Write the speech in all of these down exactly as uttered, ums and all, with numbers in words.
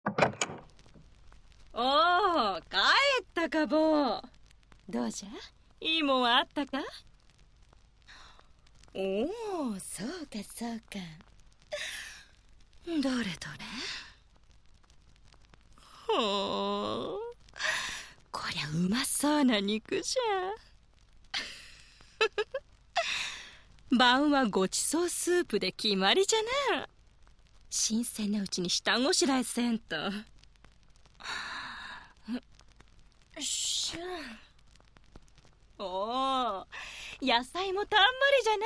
おー、帰ったか、坊。どうじゃ、いいもんあったか？おー、そうかそうか。どれどれ。ほー、こりゃうまそうな肉じゃ。晩はごちそうスープで決まりじゃな。新鮮なうちに下ごしらえせんと。よっしゃ。おー、野菜もたんまりじゃ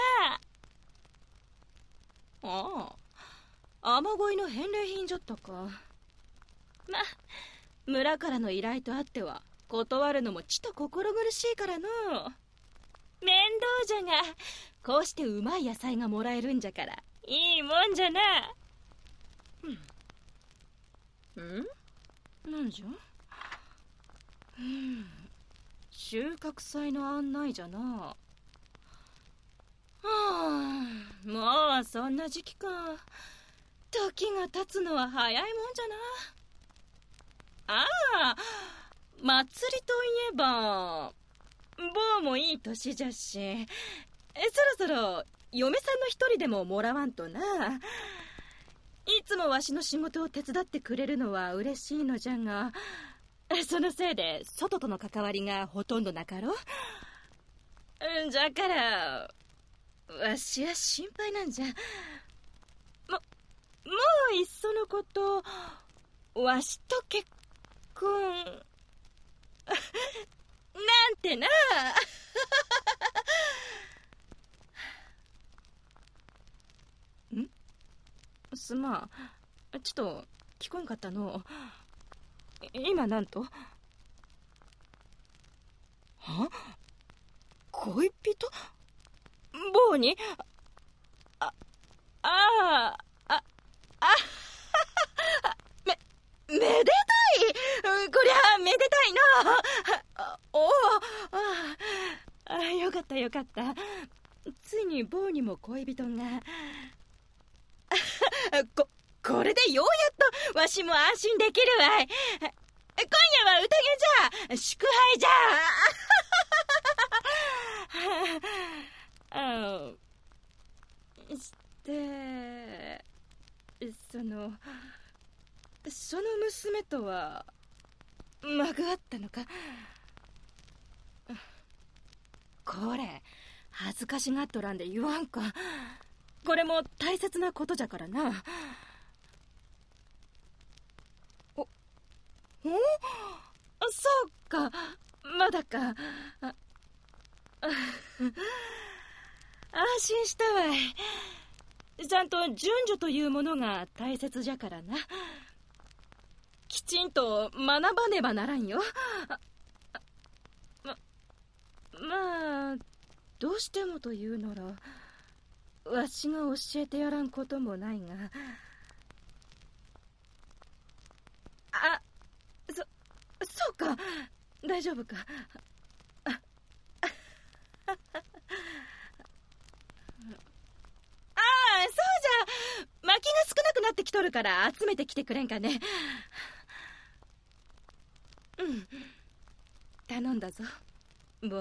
な。ああ、雨乞いの返礼品じゃったか。ま、村からの依頼とあっては断るのもちと心苦しいからの。面倒じゃが、こうしてうまい野菜がもらえるんじゃからいいもんじゃな。うん、んなんじゃ。うん、収穫祭の案内じゃな。はあ、もうそんな時期か。時が経つのは早いもんじゃな。ああ、祭りといえば坊もいい年じゃし、えそろそろ嫁さんの一人でももらわんとな。いつもわしの仕事を手伝ってくれるのは嬉しいのじゃが、そのせいで外との関わりがほとんどなかろう。じゃからわしは心配なんじゃ。ももういっそのことわしと結婚なんてな。ん？すまん、ちょっと聞こえんかったの。今なんと？は？恋人？坊に？あ、ああ、あ、あ、め、めでたい。こりゃめでたいな。おお、ああ、よかったよかった。ついに坊にも恋人が。こ、これでようやっとわしも安心できるわい。今夜は宴じゃ、祝杯じゃ。あして、そのその娘とは間があったのか。これ恥ずかしがっとらんで言わんか。これも大切なことじゃからな。お、お、そうか、まだか。あ、あ、安心したわい。ちゃんと順序というものが大切じゃからな。きちんと学ばねばならんよ。ま、まあどうしてもというならわしが教えてやらんこともないが。あ、そ、そうか、大丈夫か。あ、ああ、そうじゃ、薪が少なくなってきとるから集めてきてくれんかね。うん、頼んだぞ坊。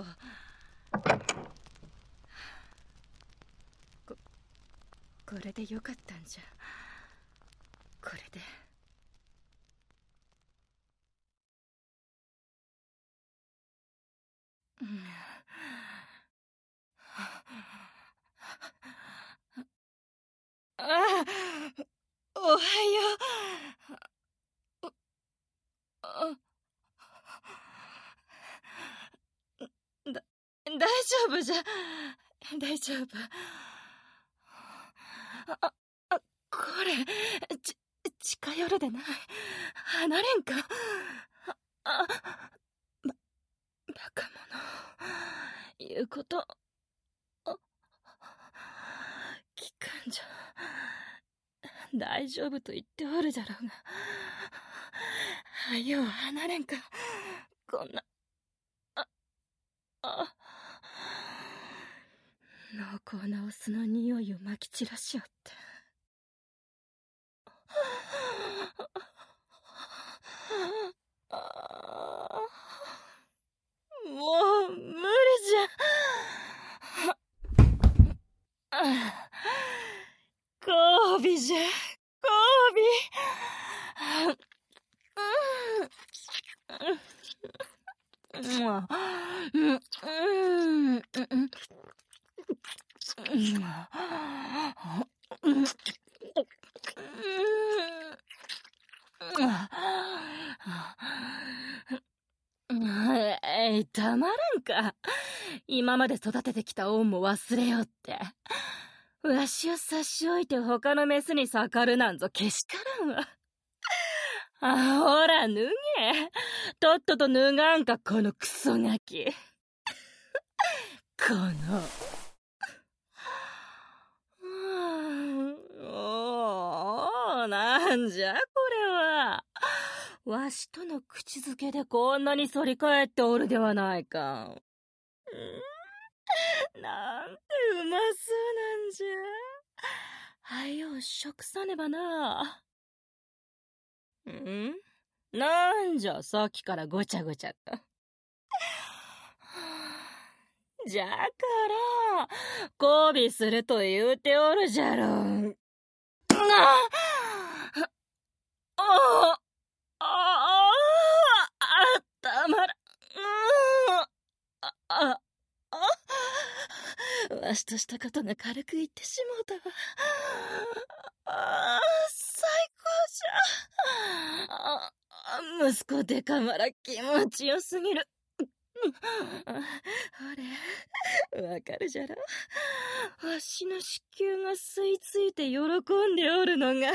こ、これでよかったんじゃ。これで。うん、ああ、おはよう。あ、だ、大丈夫じゃ。大丈夫。あ、あ、これ、ち、近寄るでない。離れんか。あ、あ、ば、バカ者。言うこと、あ、聞かんじゃ。大丈夫と言っておるじゃろうが。はよう離れんか。こんな、あ、あ、濃厚なお酢の匂いを撒き散らしおって。 うんうんうんえい、たまらんか。今まで育ててきた恩も忘れよって。わしを差し置いて他のメスに盛るなんぞけしからんわ。あ、ほら、脱げ。とっとと脱がんか、このクソガキ。この。おー、なんじゃこれは。わしとの口づけでこんなに反り返っておるではないか。んなんてうまそうなんじゃ。はよ食さねばな。んなんじゃさっきからごちゃごちゃと。じゃから交尾すると言うておるじゃろう。あああああたまらあああわしとしたことが軽く言ってしもうたわ。ああ最高じゃ。あ息子でかまら気持ちよすぎる。ほれ、わかるじゃろ。わしの子宮が吸い付いて喜んでおるのが。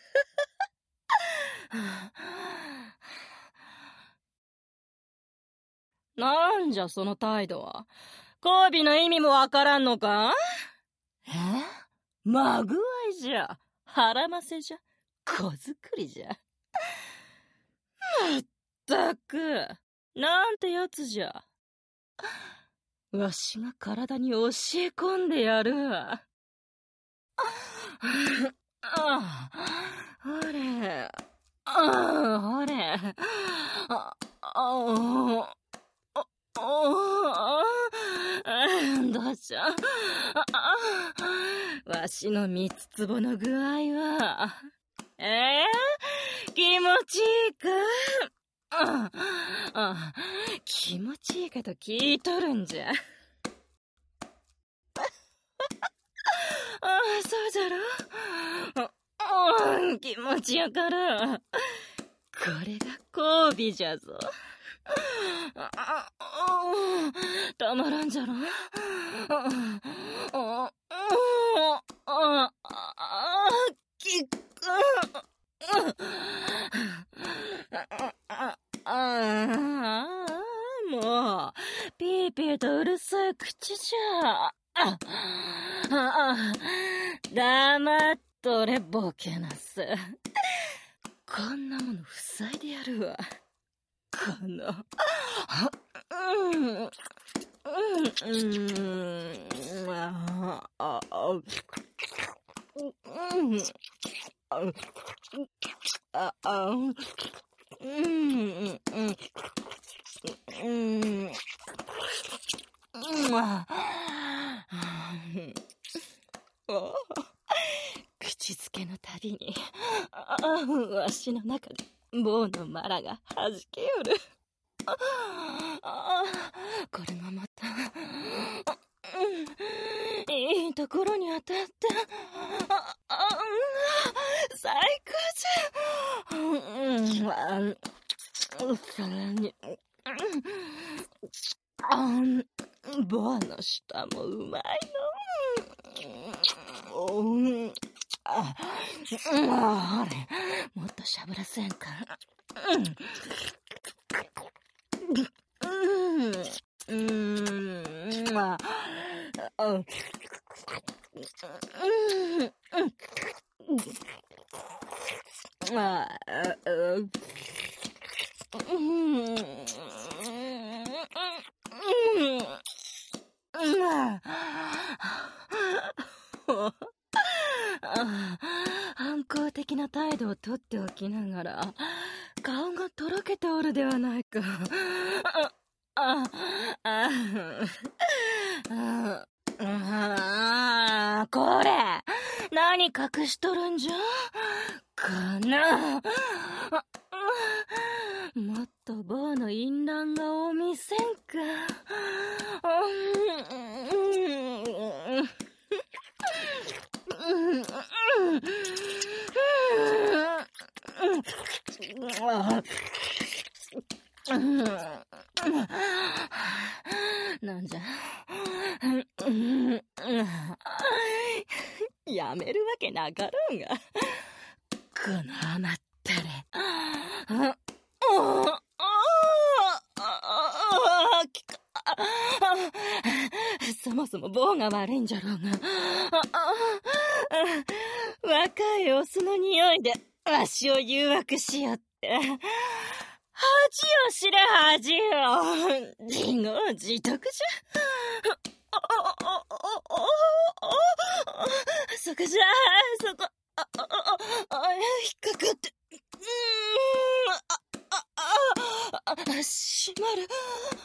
なんじゃその態度は。交尾の意味もわからんのか。えまぐわいじゃ。腹ませじゃ。子作りじゃ。まったく。なんてやつじゃ。わしが体に教え込んでやるわ。ああ、ほれ。ああ、ほれ。あ、あ、あ、どうしよう。わしの三つつぼの具合は。えー、気持ちいいか。ああ、気持ちいいかと聞いとるんじゃ。ああ、そうじゃろ。ああ、気持ちやから。これが交尾じゃぞ。ああ、たまらんじゃろ。ああ、ああ、きく。ああ、もう、ピーピーとうるさい口じゃ。ああ、黙っとれ、ボケなす。こんなもの塞いでやるわ。この、うん、うん、うん、ああ、うん、ああ、うん、うん、うん、うん、ああ、口づけのたびに、ああ、わしの中で棒のマラがはじけよる。ああ、これがまた、うん、いいところに当たって、ああ、最高じゃ。うん、あそれに、あ棒の下もうまいの。うん、あ、あれ、もっとしゃぶらせんか。うん、うん、うん、あ、うん、うん、あ、うん、反抗的な態度をとっておきながら顔がとろけておるではないか。ああああ、これ何隠しとるんじゃ。こなあ。もっと棒の淫乱顔を見せんか。なんじゃ。やめるわけなかろうが。この甘ったれ。そもそも棒が悪いんじゃろうが。若いオスの匂いでわしを誘惑しよって。恥を知れ恥を。自業自得じゃ。そこじゃ、そこ。あ、あ、あ、あ、引っかかって。うーん、あ、あ、あ、あ、閉まる。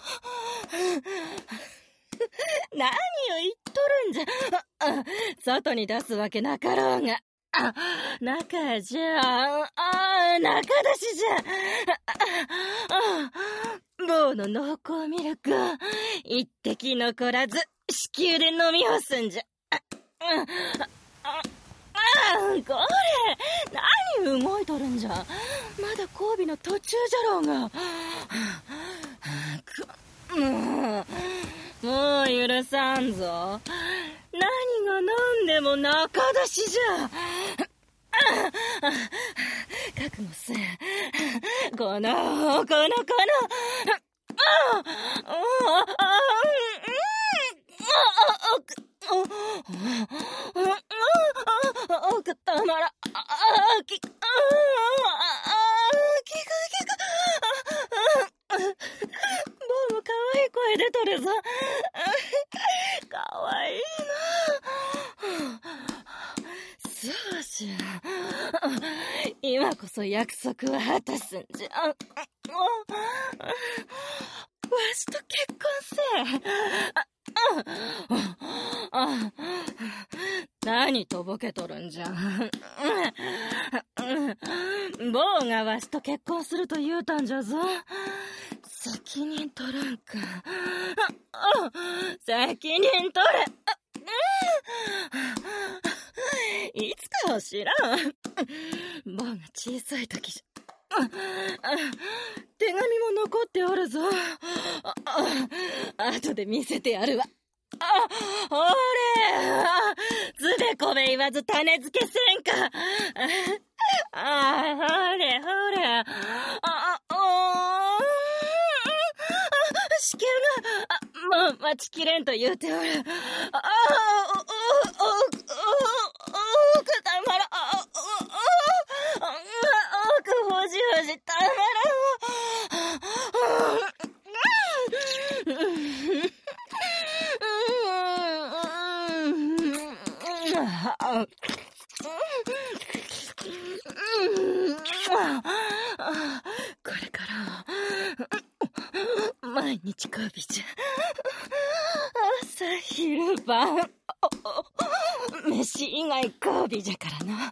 何を言っとるんじゃ。あ、外に出すわけなかろうが。あ、中じゃ。あ、中出しじゃ。あ、棒の濃厚ミルクを一滴残らず子宮で飲み干すんじゃ。あ、あ、あ、これ何動いとるんじゃ。まだ交尾の途中じゃろうが。もうもう許さんぞ。何が何でも中出しじゃ。覚悟せ。このこのこのああくたまらああきああきくきくボムかわいい声出とるぞ。かわいいな。そうじゃ。今こそ約束を果たすんじゃ。わしと結婚せえ。あ、何とぼけとるんじゃ。坊がわしと結婚すると言うたんじゃぞ。責任取らんか。責任取れ。いつかは知らん。坊が小さい時じゃ。手紙も残っておるぞ。後で見せてやるわ。あ、ほれ、つべこべ言わず種付けせんか。あ、ほれほれ。あ、あ、おー、子宮が、もう待ちきれんと言うておる。あ、お、お、お、お、くたまら、あ、お、お、おくほじほじたまらこれから毎日交尾じゃ。朝昼晩飯以外交尾じゃからな。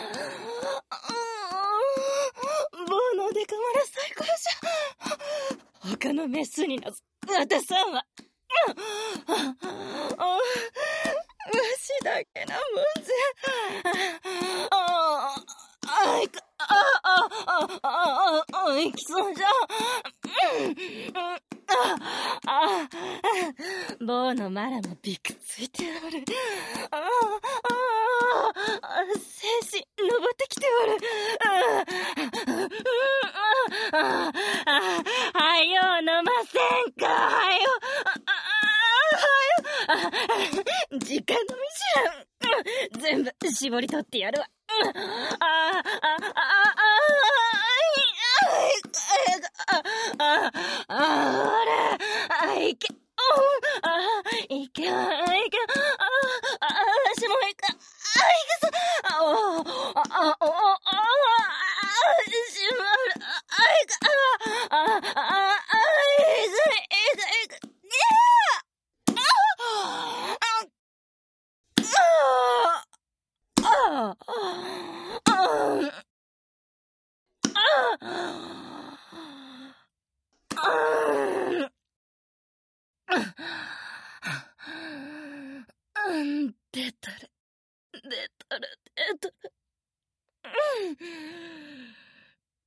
棒のデカマラ最高じゃ。他のメスになず渡さんわ。わしだけなもんじゃ。ああいかああああああいきそうじゃ。ああ棒のマラもびくついておる。ああ精神登ってきておる。ああはよ飲ませんか。はよ時間のみじゃん。全部絞り取ってやるわ。ああああああああらいけあいけいけあしもいかあいけそあおああおあしまるあいかあああいくいくいくねえああああ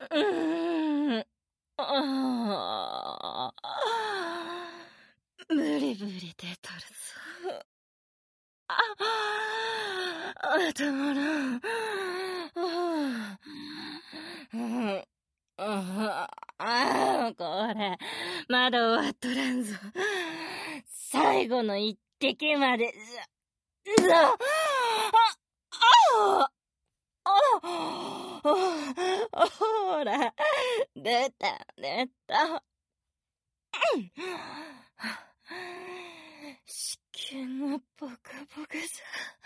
うーん。ああ。ブリブリ出とるぞ。あ、頭の。うん。ああ、これ、まだ終わっとらんぞ。最後の一滴まで、じゃ、じゃ、あ、ああ、あ、ほら、出た、出た。子宮がポカポカさ。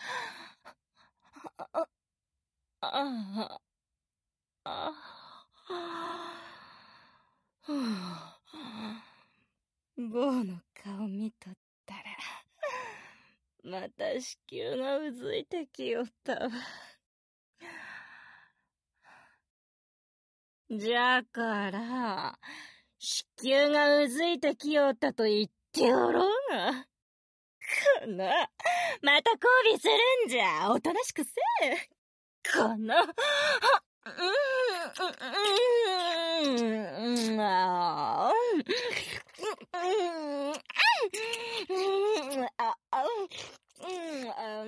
あ、あ、あ、あ、坊の顔見とったら、また子宮がうずいてきよったわ。じゃから、子宮がうずいてきよったと言っておろうが。この、また交尾するんじゃ、おとなしくせえ。この、あ、うーん、うーん、あーん、あ、あ、うん、あ、うん。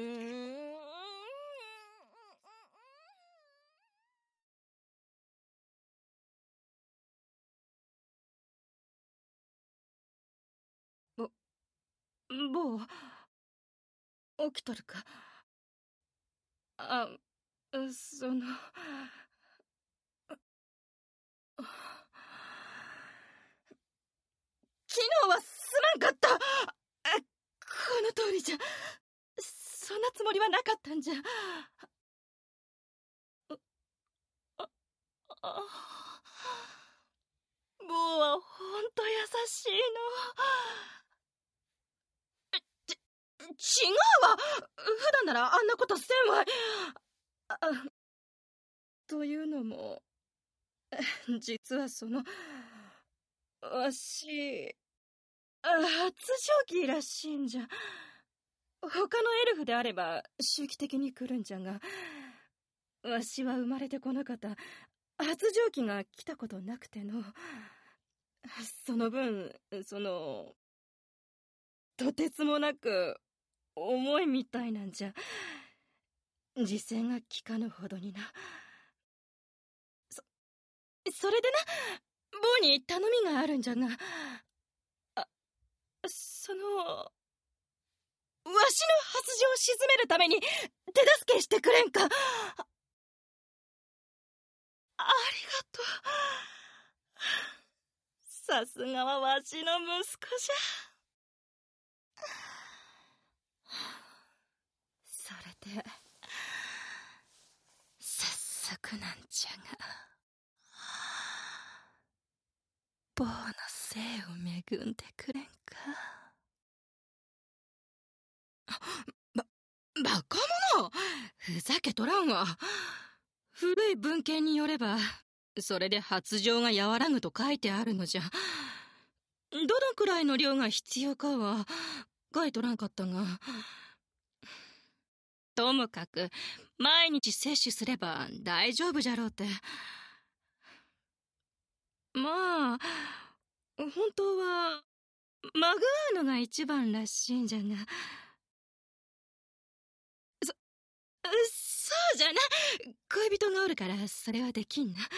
ぼ、坊、起きとるか？あ、その、昨日はすまんかった。この通りじゃ。そんなつもりはなかったんじゃ。あ、あ、坊はほんと優しいの。ち、違うわ。普段ならあんなことせんわい。あ、というのも、実はその、わし、発情期らしいんじゃ。他のエルフであれば周期的に来るんじゃが、わしは生まれてこなかった発情期が来たことなくての。その分、その、とてつもなく重いみたいなんじゃ。自制が効かぬほどにな。そ、それでな、坊に頼みがあるんじゃが、あ、その、わしの発情を鎮めるために手助けしてくれんか。あ、ありがとう。さすがはわしの息子じゃ。それで、早速なんじゃが、坊の生を恵んでくれんか。ば、バカ者！ふざけとらんわ。古い文献によれば、それで発情が和らぐと書いてあるのじゃ。どのくらいの量が必要かは書いとらんかったが、ともかく毎日摂取すれば大丈夫じゃろうて。まあ本当はまぐわうのが一番らしいんじゃが、そそうじゃな。恋人がおるからそれはできんな。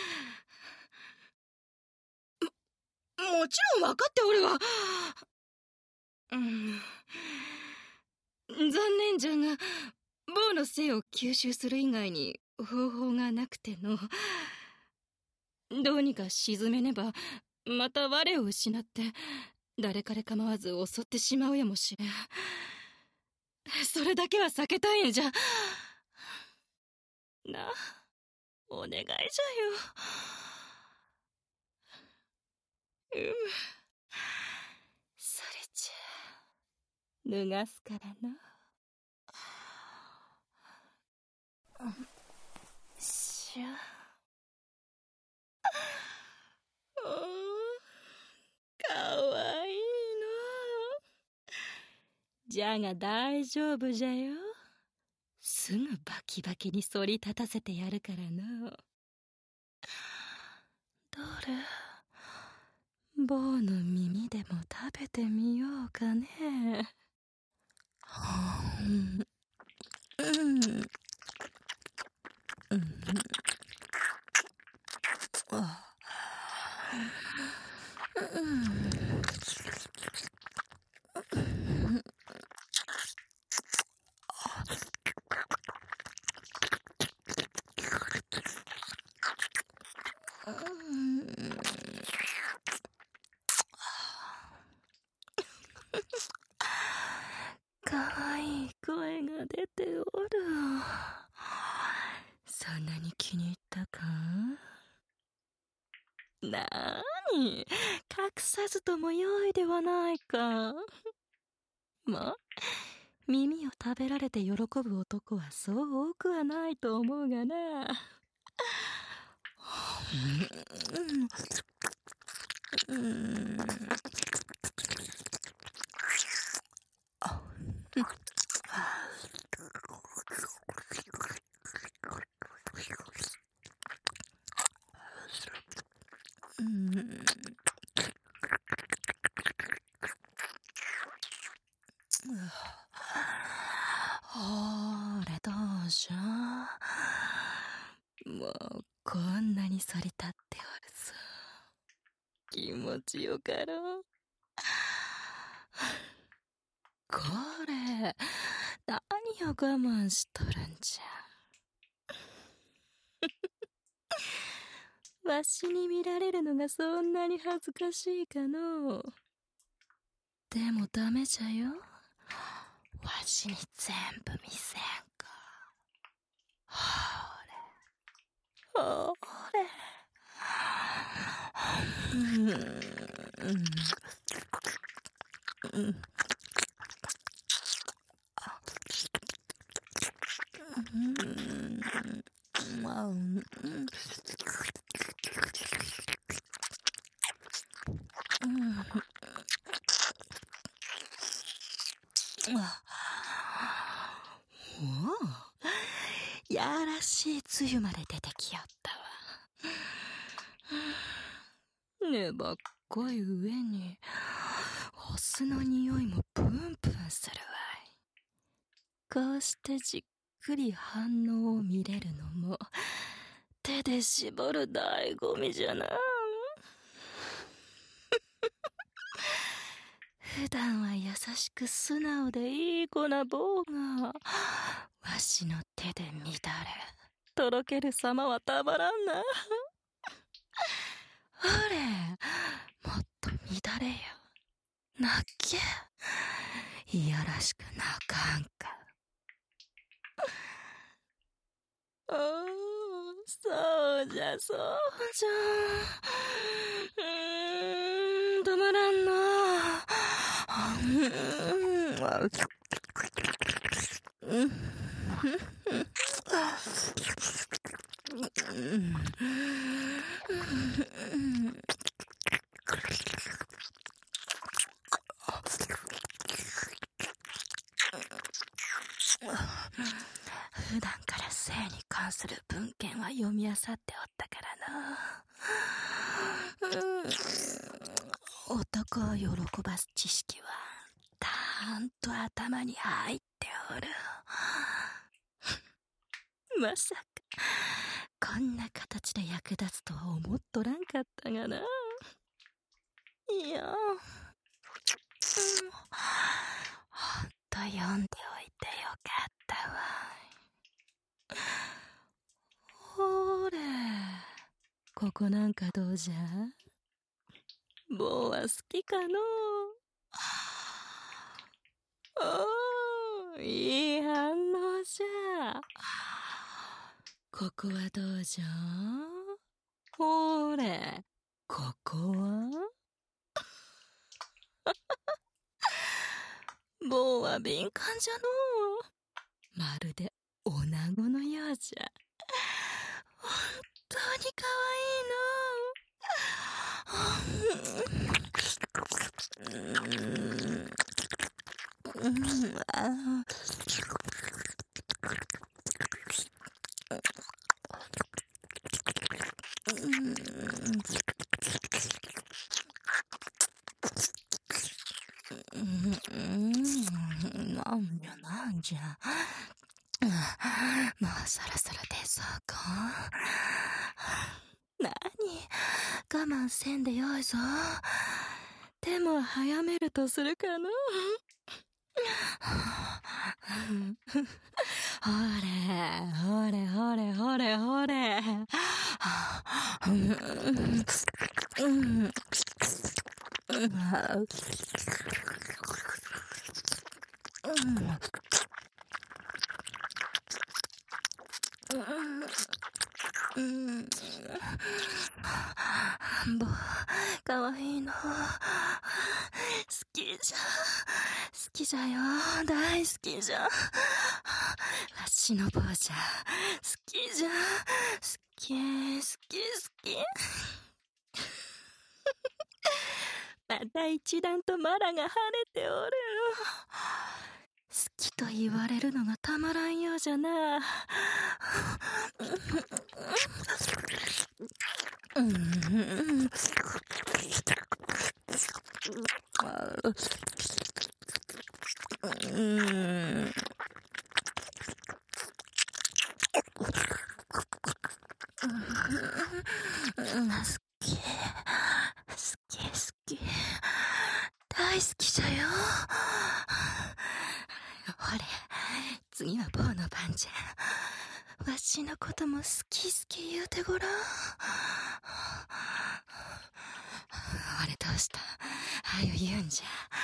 も、もちろん分かっておるわ。うん、残念じゃが、坊の性を吸収する以外に方法がなくての。どうにか沈めねばまた我を失って誰彼構わず襲ってしまうやもしれん。それだけは避けたいんじゃ。な、お願いじゃよ。うむ、それじゃ脱がすからな。しゃ。おー、かわいいの。じゃが大丈夫じゃよ。すぐバキバキに反り立たせてやるからな。 棒の耳でも食べてみようかね。うんうんうんあうんかわいい声が出ておる。そんなに気に入ったか？なーに、隠さずともよいではないか。ま、耳を食べられて喜ぶ男はそう多くはないと思うがな。うんうんうんあうんほれどうじゃ。もうこんなに反り立っておるぞ。気持ちよかろう。これ何を我慢しとるんじゃ。わしに見られるのがそんなに恥ずかしいかのう。でもダメじゃよ。わしに全部見せんか。ほれほれうんうんうんおお、やらしいつゆまで出てきよったわ。ねばっこい上にお酢の匂いもプンプンするわい。こうしてじっくり反応を見れるのも手で絞る醍醐味じゃな。普段は優しく素直でいい子な棒がわしの手で乱れとろける様はたまらんな。ほれ、もっと乱れよ。泣け。いやらしく泣かんか。おー、そうじゃそうじゃ。うーん、たまらんな。うん普段から性に関する文献は読み漁っておったからな。うん、男を喜ばす知識はたーんと頭に入っておる。まさかこんな形で役立つとは思っとらんかったがな。いや、うん、ほんと読んでおいてよかったわ。ほれ、ここなんかどうじゃ。棒は好きかのう。おー、いい反応じゃ。ここはどうじゃ。ほれ、ここは棒は敏感じゃのう。まるで女子のようじゃ。本当にかわいいの。うんうんあうん我慢せんでよいぞ。手も早めるとするかの。ほれ、ほれほれほれほれ。ぼ、かわいいの。好きじゃ。好きじゃよ。大好きじゃ。わしの坊じゃ。好きじゃ。好き、好き、好き。また一段とマラが跳ねておる。好きと言われるのがたまらんようじゃな。大好きじゃよ。ほれ、次は坊の番じゃ。わしのことも好き好き言うてごらん。あれどうした？はよ言うんじゃ。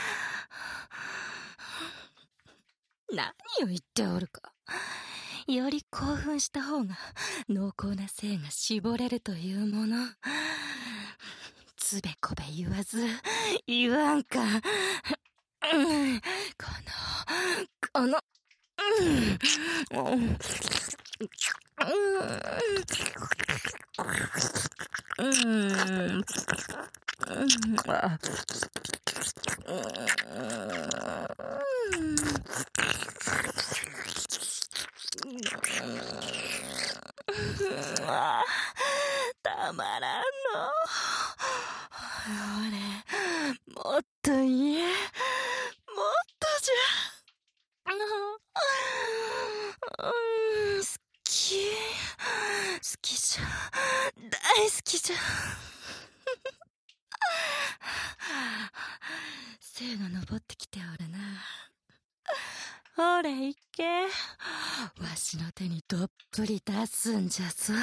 何を言っておるか。より興奮した方が濃厚な性が絞れるというもの。つべこべ言わず言わんか。このこのうんうんうんああたまらんの。俺もっと言え、もっとじゃ。うん、好き好きじゃ、大好きじゃ。精が昇ってきておるな。ほれいけ。わしの手にどっぷり出すんじゃぞ。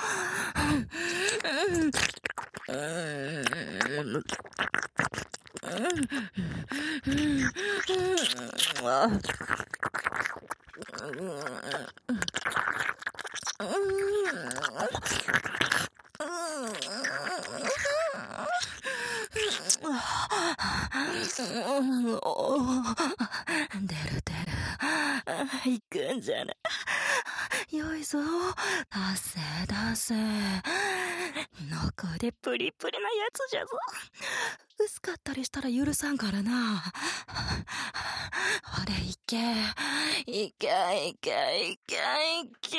出る出る。行くんじゃな。よいぞ。出せ出せ。濃厚でプリプリなやつじゃぞ。薄かったりしたら許さんからな。ほれ行け。行け行け行け行け。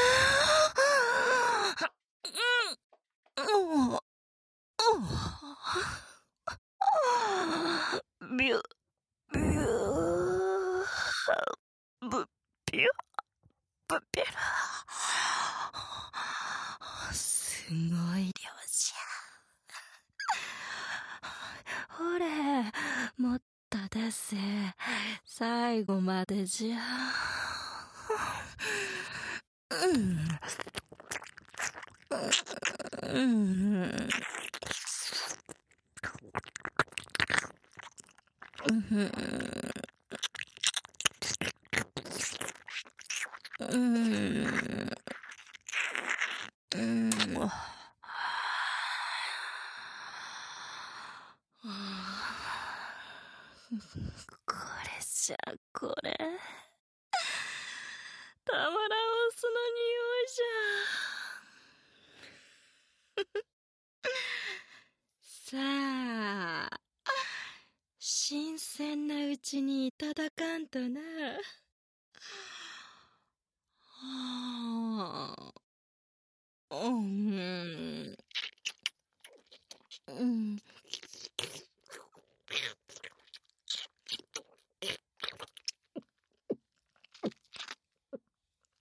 うん。ビュビュブビュブビュすごい量じゃ。ほれもっと出せ。最後までじゃ。うんうんうんうんうんこれじゃこれたまらんオスの匂いじゃ。さあ新鮮なうちにいただかんとな。はあうんうん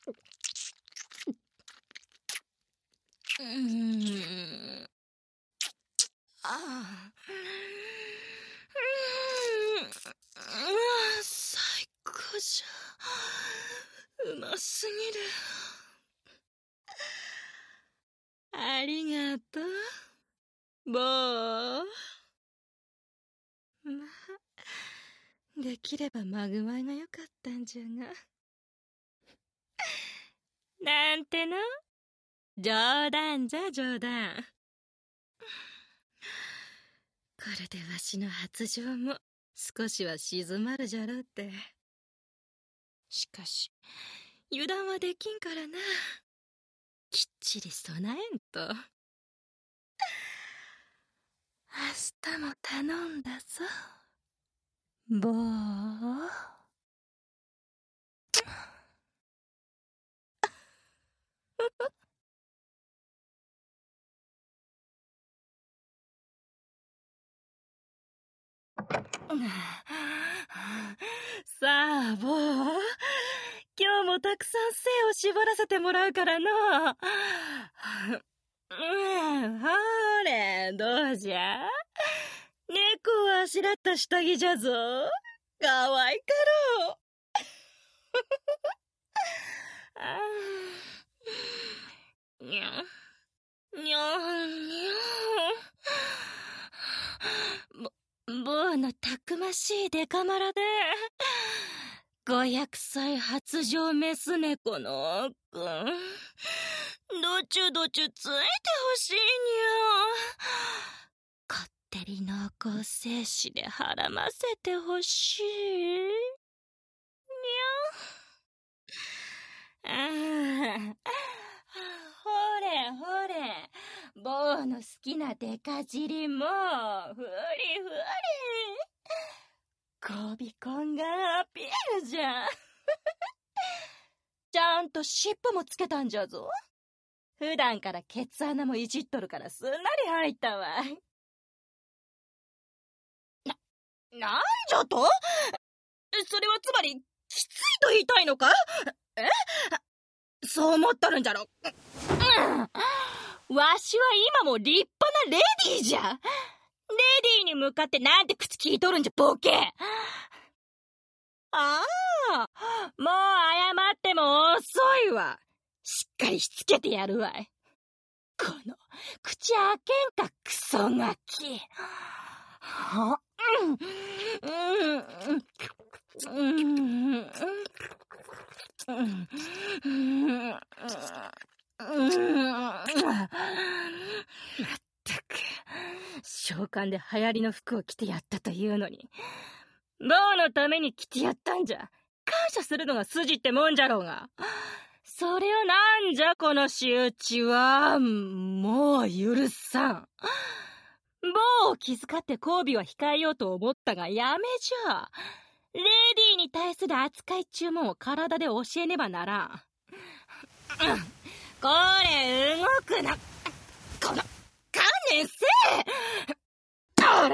うんあ、うーん、うわ、最高じゃ。うますぎる。ありがとう、ボー。まあ、できればマグマイが良かったんじゃが。なんての？冗談じゃ冗談。これでわしの発情も少しは静まるじゃろうって。しかし油断はできんからな。きっちり備えんと。明日も頼んだぞ、ボー。さあ、ボー。今日もたくさん精を絞らせてもらうからの。うん、ほれ、どうじゃ？猫をあしらった下着じゃぞ。かわいかろう。あーにゃん、にゃん、にゃん。ぼ、ボーのたくましいデカマラで、ごひゃくさい発情メス猫のくん、どちゅどちゅついてほしいにゃ。こってり濃厚精子で孕ませてほしいにゃ。ああ、ほれほれ、ボーの好きなデカ尻もふりふり。コビコンがアピールじゃ。ちゃんと尻尾もつけたんじゃぞ。普段からケツ穴もいじっとるからすんなり入ったわ。な、なんじゃと？それはつまり、きついと言いたいのか？え？そう思っとるんじゃろ。うん、わしは今も立派なレディーじゃ。レディーに向かってなんて口聞いとるんじゃ、ボケ。ああ、もう謝っても遅いわ。しっかりしつけてやるわい。この口開けんか、クソガキ。は、うん、うん、うん、うん、うん、まったく、召喚で流行りの服を着てやったというのに、ボーのために着てやったんじゃ。感謝するのが筋ってもんじゃろうが。それをなんじゃこの仕打ちは。もう許さん。ボーを気遣って交尾は控えようと思ったがやめじゃ。レディーに対する扱い注文を体で教えねばならん。これ動くな。この観念せえ。ほら。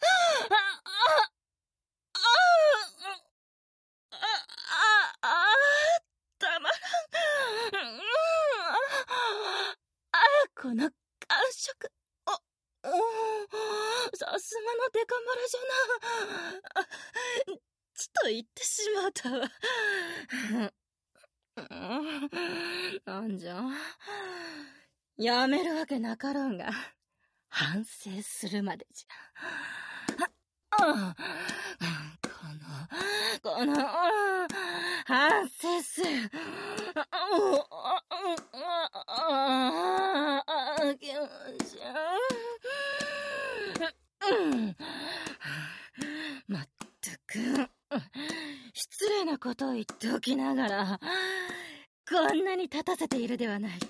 あ、あ、たまらん。うん、あ、この感触。あ、お、さすがのデカマラじゃな。ちと言ってしまったわ。なんじゃ、やめるわけなかろうが、反省するまでじゃ。あ、この、この、反省する。気持ちまったく、失礼なことを言っておきながら、こんなに立たせているではないか。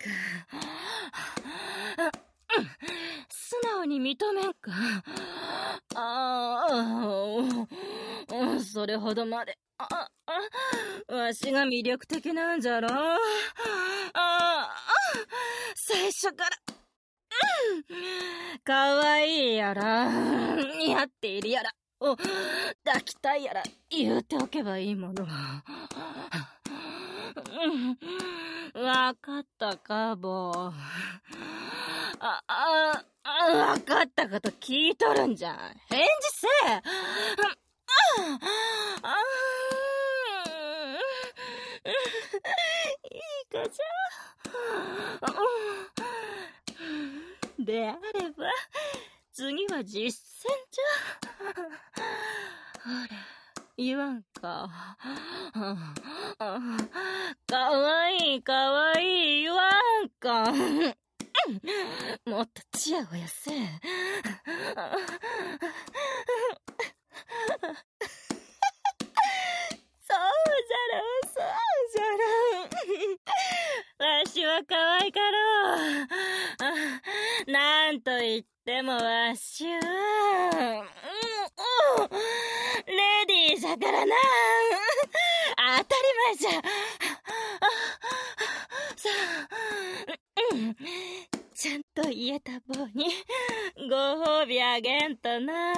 素直に認めんか。ああ、それほどまで。ああ、わしが魅力的なんじゃろ。ああ、最初から。うん、かわいいやら、似合っているやら、お抱きたいやら言うておけばいいもの。わかったか、ボー。あ、あ、あ、わかっかったこと聞いとるんじゃん。返事せえ。ああいいかじゃ。であれば次は実践じゃ。ほら言わんか。かわいいかわいい言わんか。もっとチヤホヤせえ。そうじゃろそうじゃろ。わしは可愛かろう。なんと言ってもわしは、レディーじゃからな。当たり前じゃ。さあ、ちゃんと言えた棒にご褒美あげんとな。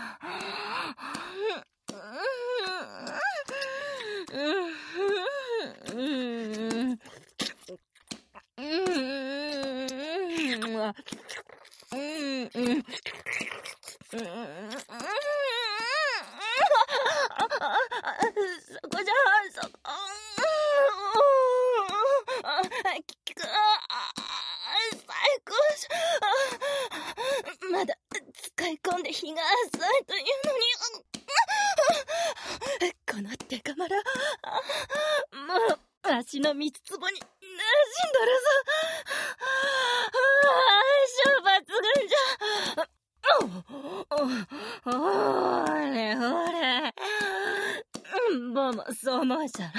そこじゃそこ。最高じゃ。まだ使い込んで日が浅いというのに。このデカマラ、もうわしの三つ壺に馴染んどるぞ。相性抜群じゃ。ほれほれ、ぼもそう思うじゃろ。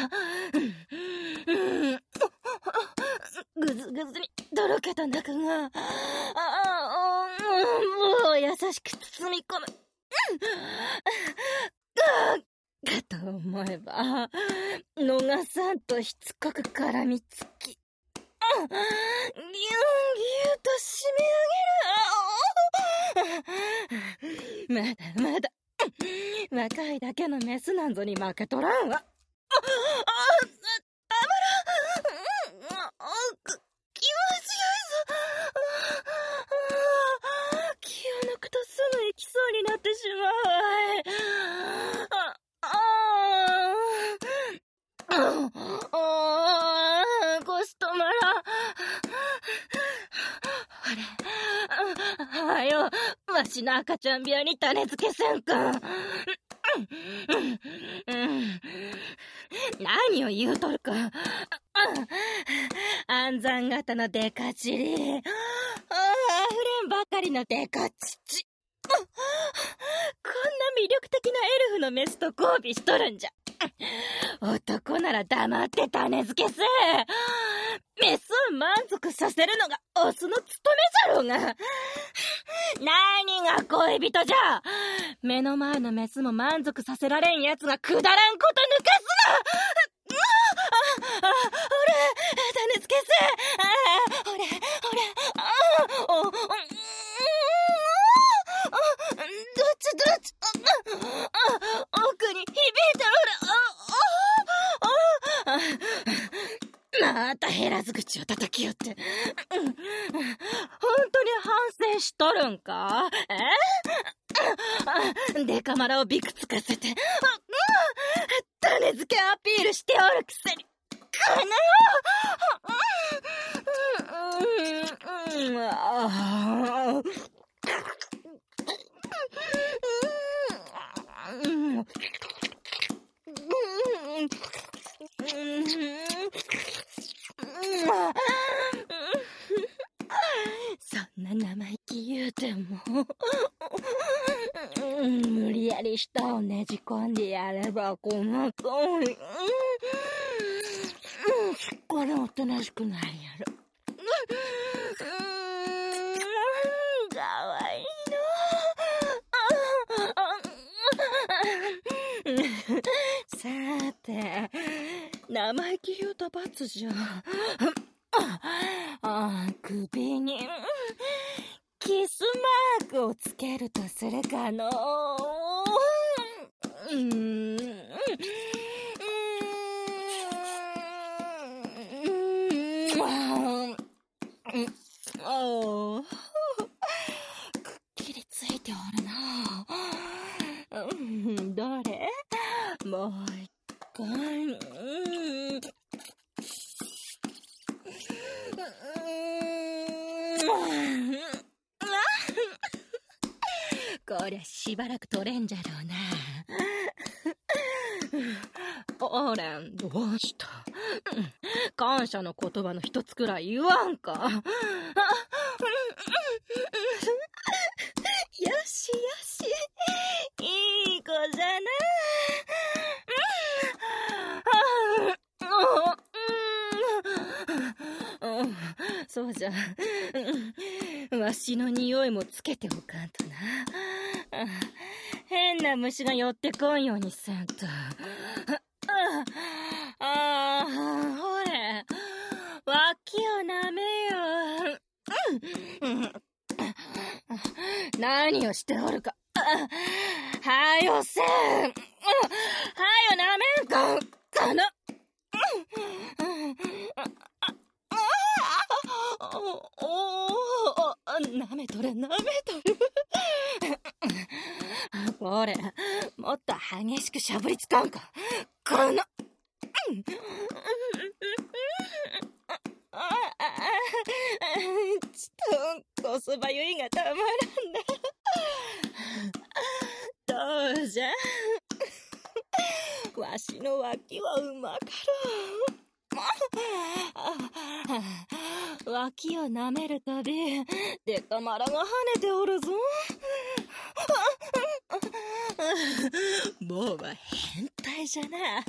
ぐずぐずにとろけた中が、あもう優しく包み込む。かと思えば逃さんとしつこく絡みつき、ギュンギュンと締め上げる。まだまだ若いだけのメスなんぞに負けとらんわ。ああたまらん。気持ちよいぞ。気を抜くとすぐ行きそうになってしまうわい。腰止まらん。はれ、はよ、わしの赤ちゃん部屋に種付けせんか。何を言うとるか。暗算型のデカチリ、あふれんばかりのデカチチ。こんな魅力的なエルフのメスと交尾しとるんじゃ。男なら黙って種付けせえ。メスを満足させるのがオスの務めじゃろうが。何が恋人じゃ。目の前のメスも満足させられんやつがくだらんこと抜かすな。あ、あ、ほれ、種付けせえ。あ、ほれ、ほれ、あ、お、お、どっちどっち。奥に響いてる。また減らず口を叩きよって。本当に反省しとるんか。えデカマラをビクつかせて種付けアピールしておるくせに。このよ。そんな生意気言うても無理やり舌をねじ込んでやればこのとおり、これおとなしくなるやろ。かわいいの。さて、生意気言うた罰じゃ。あ、首にキスマークをつけるとするかの。うーん、おておるな。うん、どれ？もう一回。うん。こりゃしばらく取れんじゃろうな。オーレン、どうした？感謝の言葉の一つくらい言わんか。よしよし、いい子じゃな。うん、そうじゃ。わしの匂いもつけておかんとな。変な虫が寄ってこんようにせんと。ああ、ほれ、脇をなめよ。何をしておるか。はよせん。はよなめんか。かな。おお、なめとるなめとる。これ、もっと激しくしゃぶりつかんか。この。ちとこそばゆいがたまらんな。どうじゃ。わしの脇はうまかろう。脇をなめるたびデカマラが跳ねておるぞ。もうは変態じゃな。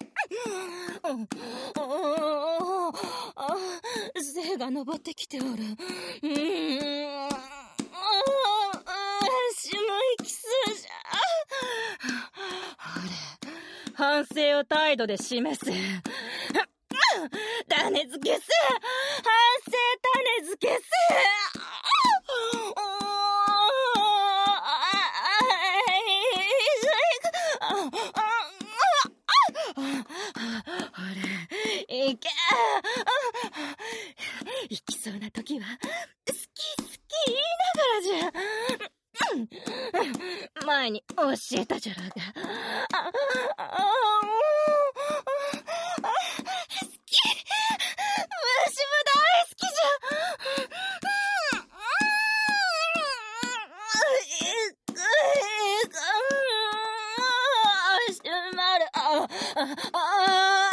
精が登ってきておる。うーん、しむいきそうじゃ。ほれ、反省を態度で示す。種付けす。反省種付けす。いけ。行きそうな時は好き好き言いながらじゃ。前に教えたじゃろうが。ああ好き。わしも大好きじゃ。ああ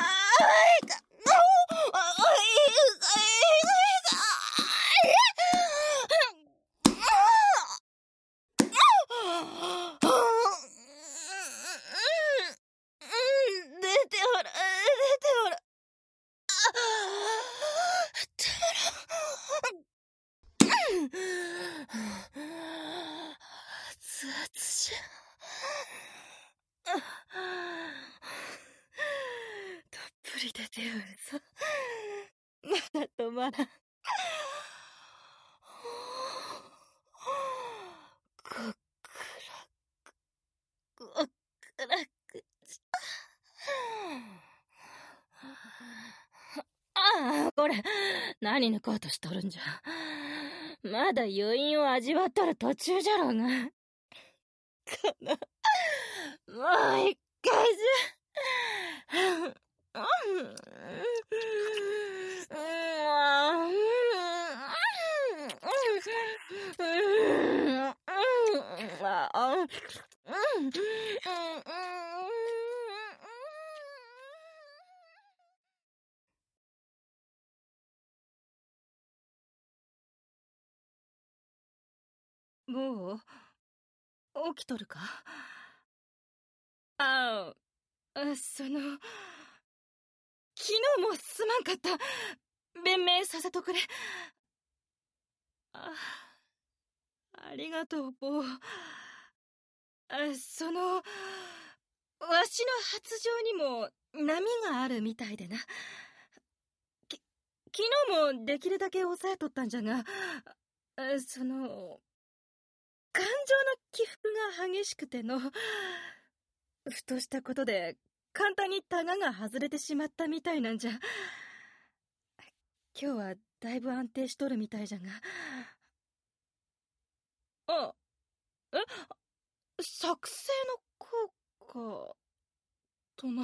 出ておるぞ。まだ止まらん。ごくらく、ごくらく。ああ、これ、何抜こうとしとるんじゃ。まだ余韻を味わっとる途中じゃろうが。かな。もう一回じゃ。もう起きとるか？ああ、その昨日もすまんかった。弁明させとくれ。あ、ありがとう、ボー。あ、その、わしの発情にも波があるみたいでな。き、昨日もできるだけ抑えとったんじゃが、あ、その、感情の起伏が激しくての、ふとしたことで簡単にタガが外れてしまったみたいなんじゃ。今日はだいぶ安定しとるみたいじゃが。あ、 え、作成の効果とな。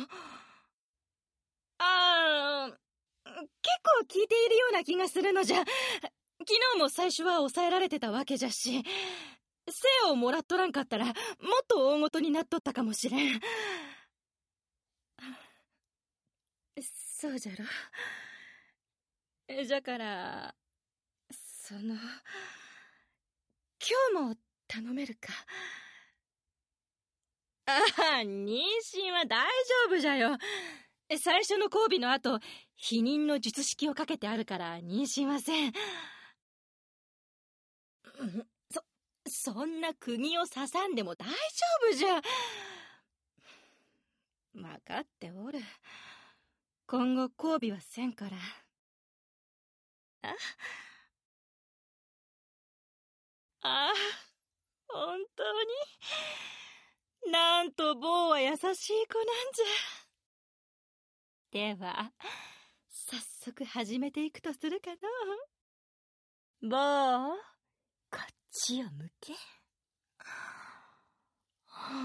あー、結構効いているような気がするのじゃ。昨日も最初は抑えられてたわけじゃし、生をもらっとらんかったらもっと大ごとになっとったかもしれん。そうじゃろ。じゃからその今日も頼めるか。ああ、妊娠は大丈夫じゃよ。最初の交尾の後、避妊の術式をかけてあるから妊娠はせん。そ、そんな釘を刺さんでも大丈夫じゃ。分かっておる。今後交尾はせんから。ああ、本当に。なんと坊は優しい子なんじゃ。では、早速始めていくとするかの。坊、こっちを向け。うん。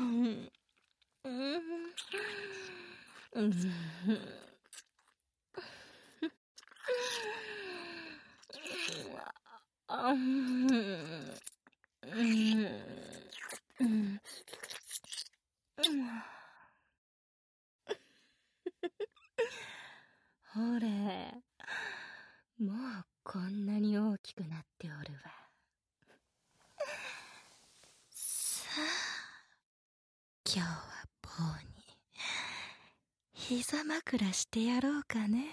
うん。うん。あん。うん。ほれ、もうこんなに大きくなっておるわ。さあ、今日は坊に膝枕してやろうかね。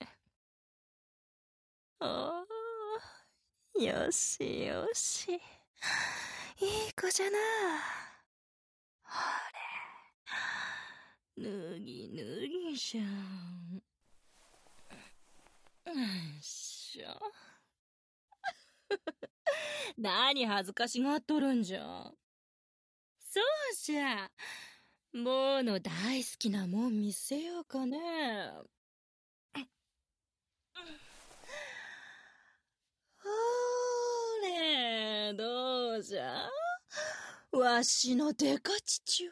おー、よしよし、いい子じゃな。ほれ、脱ぎ脱ぎじゃん。よいしょ。何恥ずかしがっとるんじゃ。そうじゃ。坊の大好きなもん見せようかね。ほれ、どうじゃ。わしのデカ父は。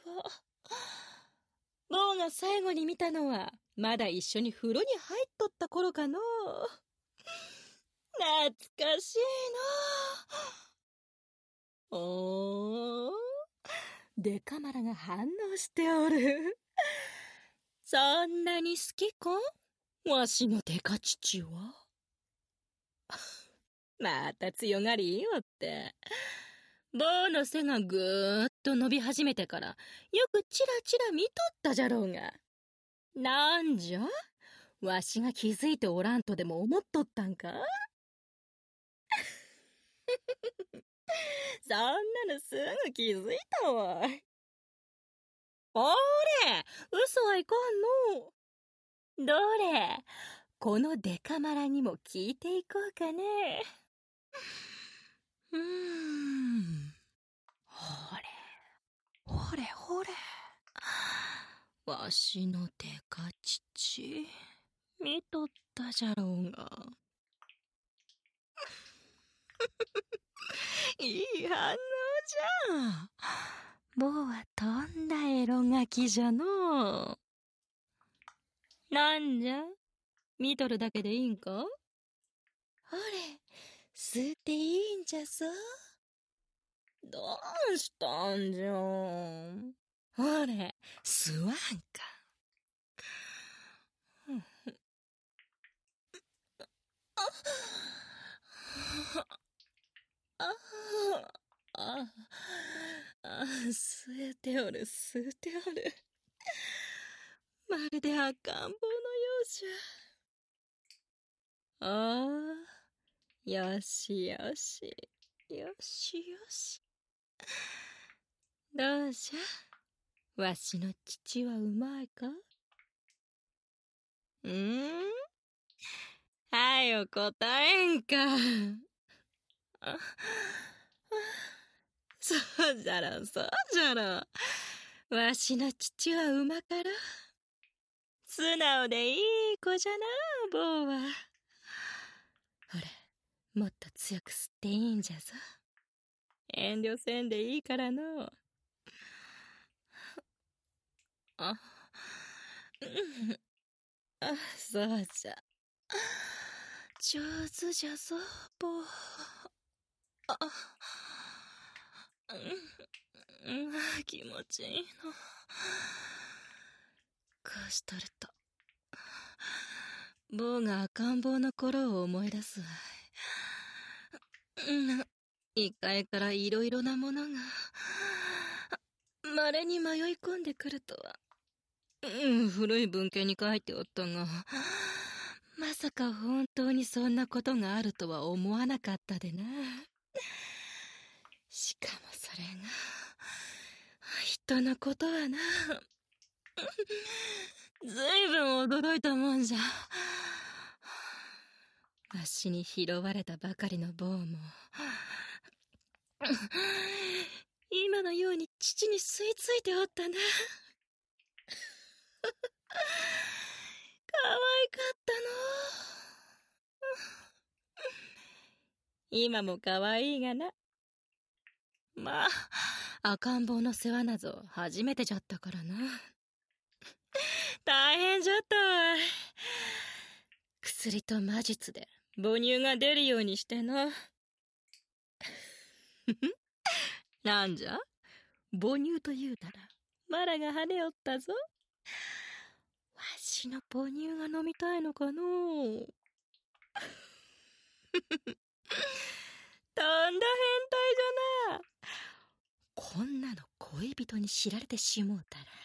坊が最後に見たのはまだ一緒に風呂に入っとった頃かの。懐かしいの。おー、デカマラが反応しておる。そんなに好きか、わしのデカ父は。また強がりよって。坊の背がぐーっと伸び始めてからよくチラチラ見とったじゃろうが。なんじゃ、わしが気づいておらんとでも思っとったんか。そんなのすぐ気づいたわ。おれ、嘘はいかんの。どれ、このデカマラにも聞いていこうかね。うーん、ほれほれほれ、わしのデカ父見とったじゃろうが。いい反応じゃ。坊はとんだエロガキじゃの。なんじゃ、見とるだけでいいんか。ほれ、吸っていいんじゃぞ。どうしたんじゃ。ほれ、吸わんか。ああああ、吸えておる吸えておる。まるで赤ん坊のようじゃ。ああ、よしよしよしよし。どうじゃ、わしの父はうまいか。んー、はよ答えんか。あ、そうじゃろそうじゃろ。わしの父は馬から。素直でいい子じゃな、坊は。ほれ、もっと強く吸っていいんじゃぞ。 遠慮せんでいいからの。あ、あ、そうじゃ。上手じゃぞ、坊。あ、うん、気持ちいいの。こうしとると坊が赤ん坊の頃を思い出すわい。うん、一階からいろいろなものがまれに迷い込んでくるとは。うん、古い文献に書いておったが、まさか本当にそんなことがあるとは思わなかったでな。しかもそれが人のことはな。ずいぶん驚いたもんじゃ。わしに拾われたばかりの坊も今のように父に吸い付いておったな。可愛かったの。今も可愛いがな。まあ赤ん坊の世話なぞ初めてじゃったからな。大変じゃったわい。薬と魔術で母乳が出るようにしてな。なんじゃ、母乳と言うたらマラが跳ねおったぞ。わしの母乳が飲みたいのかのう。とんだ変態じゃな。こんなの恋人に知られてしもうたら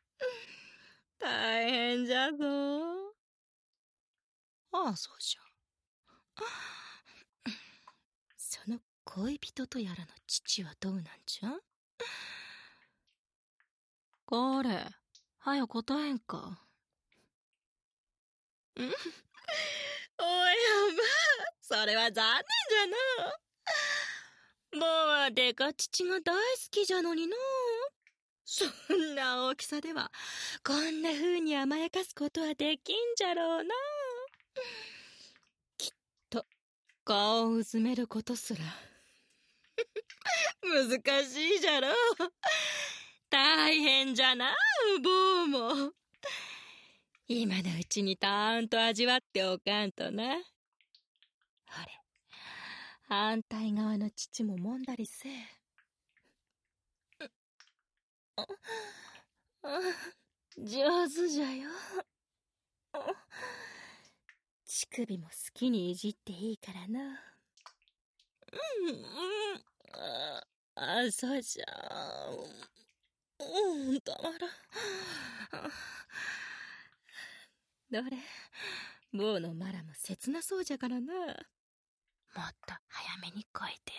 大変じゃぞ。ああ、そうじゃ。その恋人とやらの父はどうなんじゃ。これ、はよ答えんか。んおい、おばあ、それは残念じゃな。坊はデカ父が大好きじゃのにの。そんな大きさではこんな風に甘やかすことはできんじゃろうな。きっと顔をうずめることすら難しいじゃろう。大変じゃな、坊も。今のうちにたーんと味わっておかんとな。ほれ、反対側の父も揉んだりせえ。あ、あ、上手じゃよ。乳首も好きにいじっていいからな。うん、うん、ああ、そうじゃ。うん、たまらん。どれ、坊のマラも切なそうじゃからな。もっと早めにこいて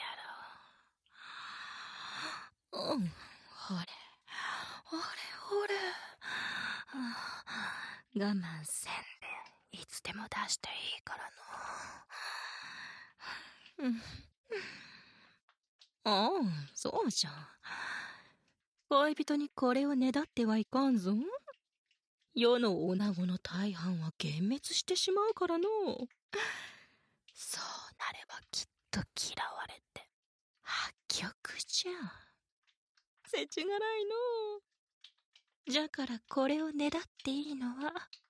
やろう。うん、ほれ、ほれほれ。我慢せんでいつでも出していいからの。うん。ああ、そうじゃん。恋人にこれをねだってはいかんぞ。世の女子の大半は幻滅してしまうからの。そうなればきっと嫌われて破局じゃ。せちがらいの。じゃからこれをねだっていいのは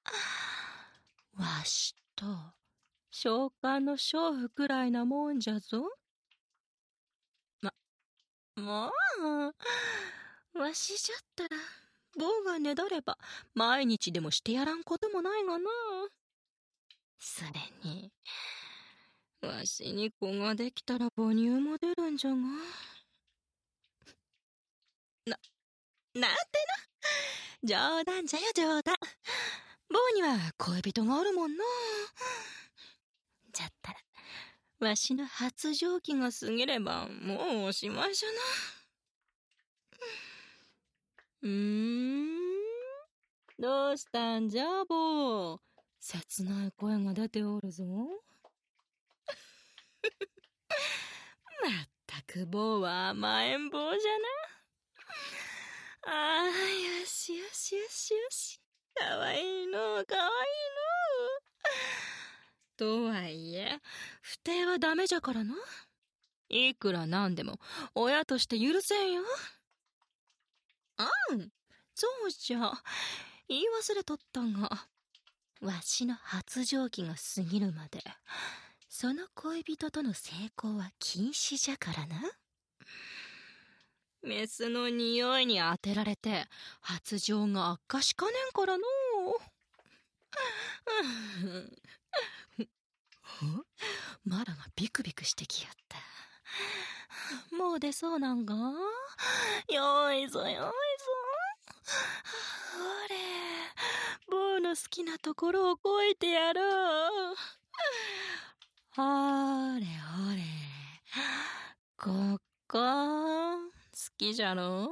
わしと召喚の娼婦くらいなもんじゃぞ。ま、もうわしじゃったら坊がねだれば毎日でもしてやらんこともないがな。それにわしに子ができたら母乳も出るんじゃが。な、なんてな。冗談じゃよ、冗談。坊には恋人がおるもんな。じゃったらわしの発情期が過ぎればもうおしまいじゃな。うーん、どうしたんじゃ、坊。切ない声が出ておるぞ。まったく坊は甘えん坊じゃな。ああ、よしよしよしよし。かわいいの、かわいいの。とはいえ不貞はダメじゃからな。 いくらなんでも親として許せんよ。うん、そうじゃ。言い忘れとったが、わしの発情期が過ぎるまでその恋人との性交は禁止じゃからな。メスの匂いに当てられて発情が悪化しかねんからのう。マラがビクビクしてきやった。もう出そうなんが。よいぞよいぞ。ほれ、坊の好きなところをこいてやろう。ほれほれ、ここ好きじゃろ。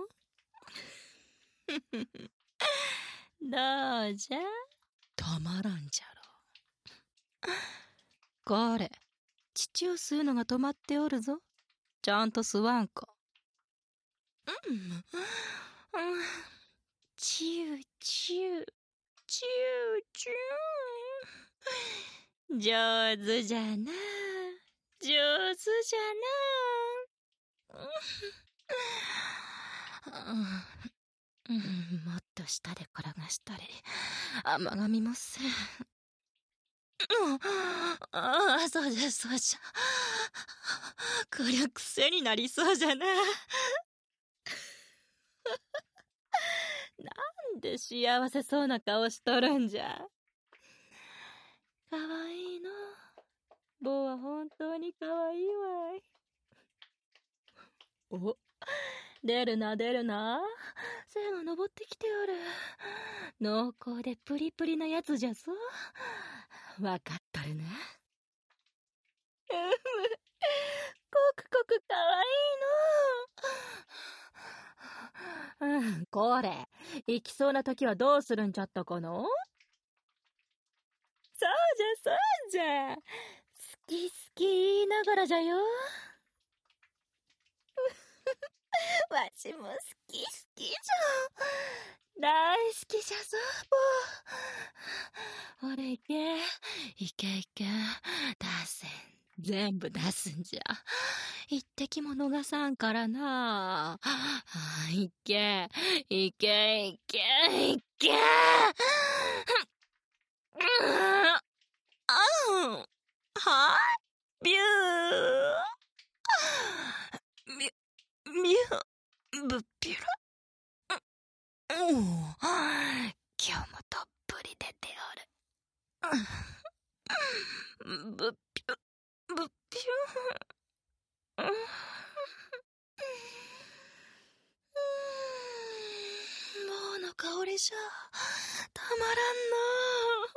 どうじゃ、たまらんじゃろ。これ、乳を吸うのが止まっておるぞ。ちゃんと吸わんか。うん、うん、チューチューチューチュー。上手じゃな、上手じゃな。うん、もっと下で転がしたり甘噛みもせん。ああ、そうじゃそうじゃ。こりゃ癖になりそうじゃな。なんで幸せそうな顔しとるんじゃ。かわいいの。坊は本当にかわいいわい。お、出るな出るな。背が登ってきておる。濃厚でプリプリなやつじゃぞ。わかっとるな。うむ、こくこくかわいいの。うん、これ、行きそうな時はどうするんじゃったかの。そうじゃそうじゃ。好き好き言いながらじゃよ。わしも好き好きじゃ。大好きじゃぞ、坊。ほれいけ、いけいけ、出せん。全部出すんじゃ。一滴も逃さんからな。いけ、いけ、いけ、いけ。あん、はい、ビュー。み、みゅ、ぶっぴら。うん、今日もどっぷり出ておる。ぶっぴゅ、ぶっぴゅ。もうの香りじゃたまらんの。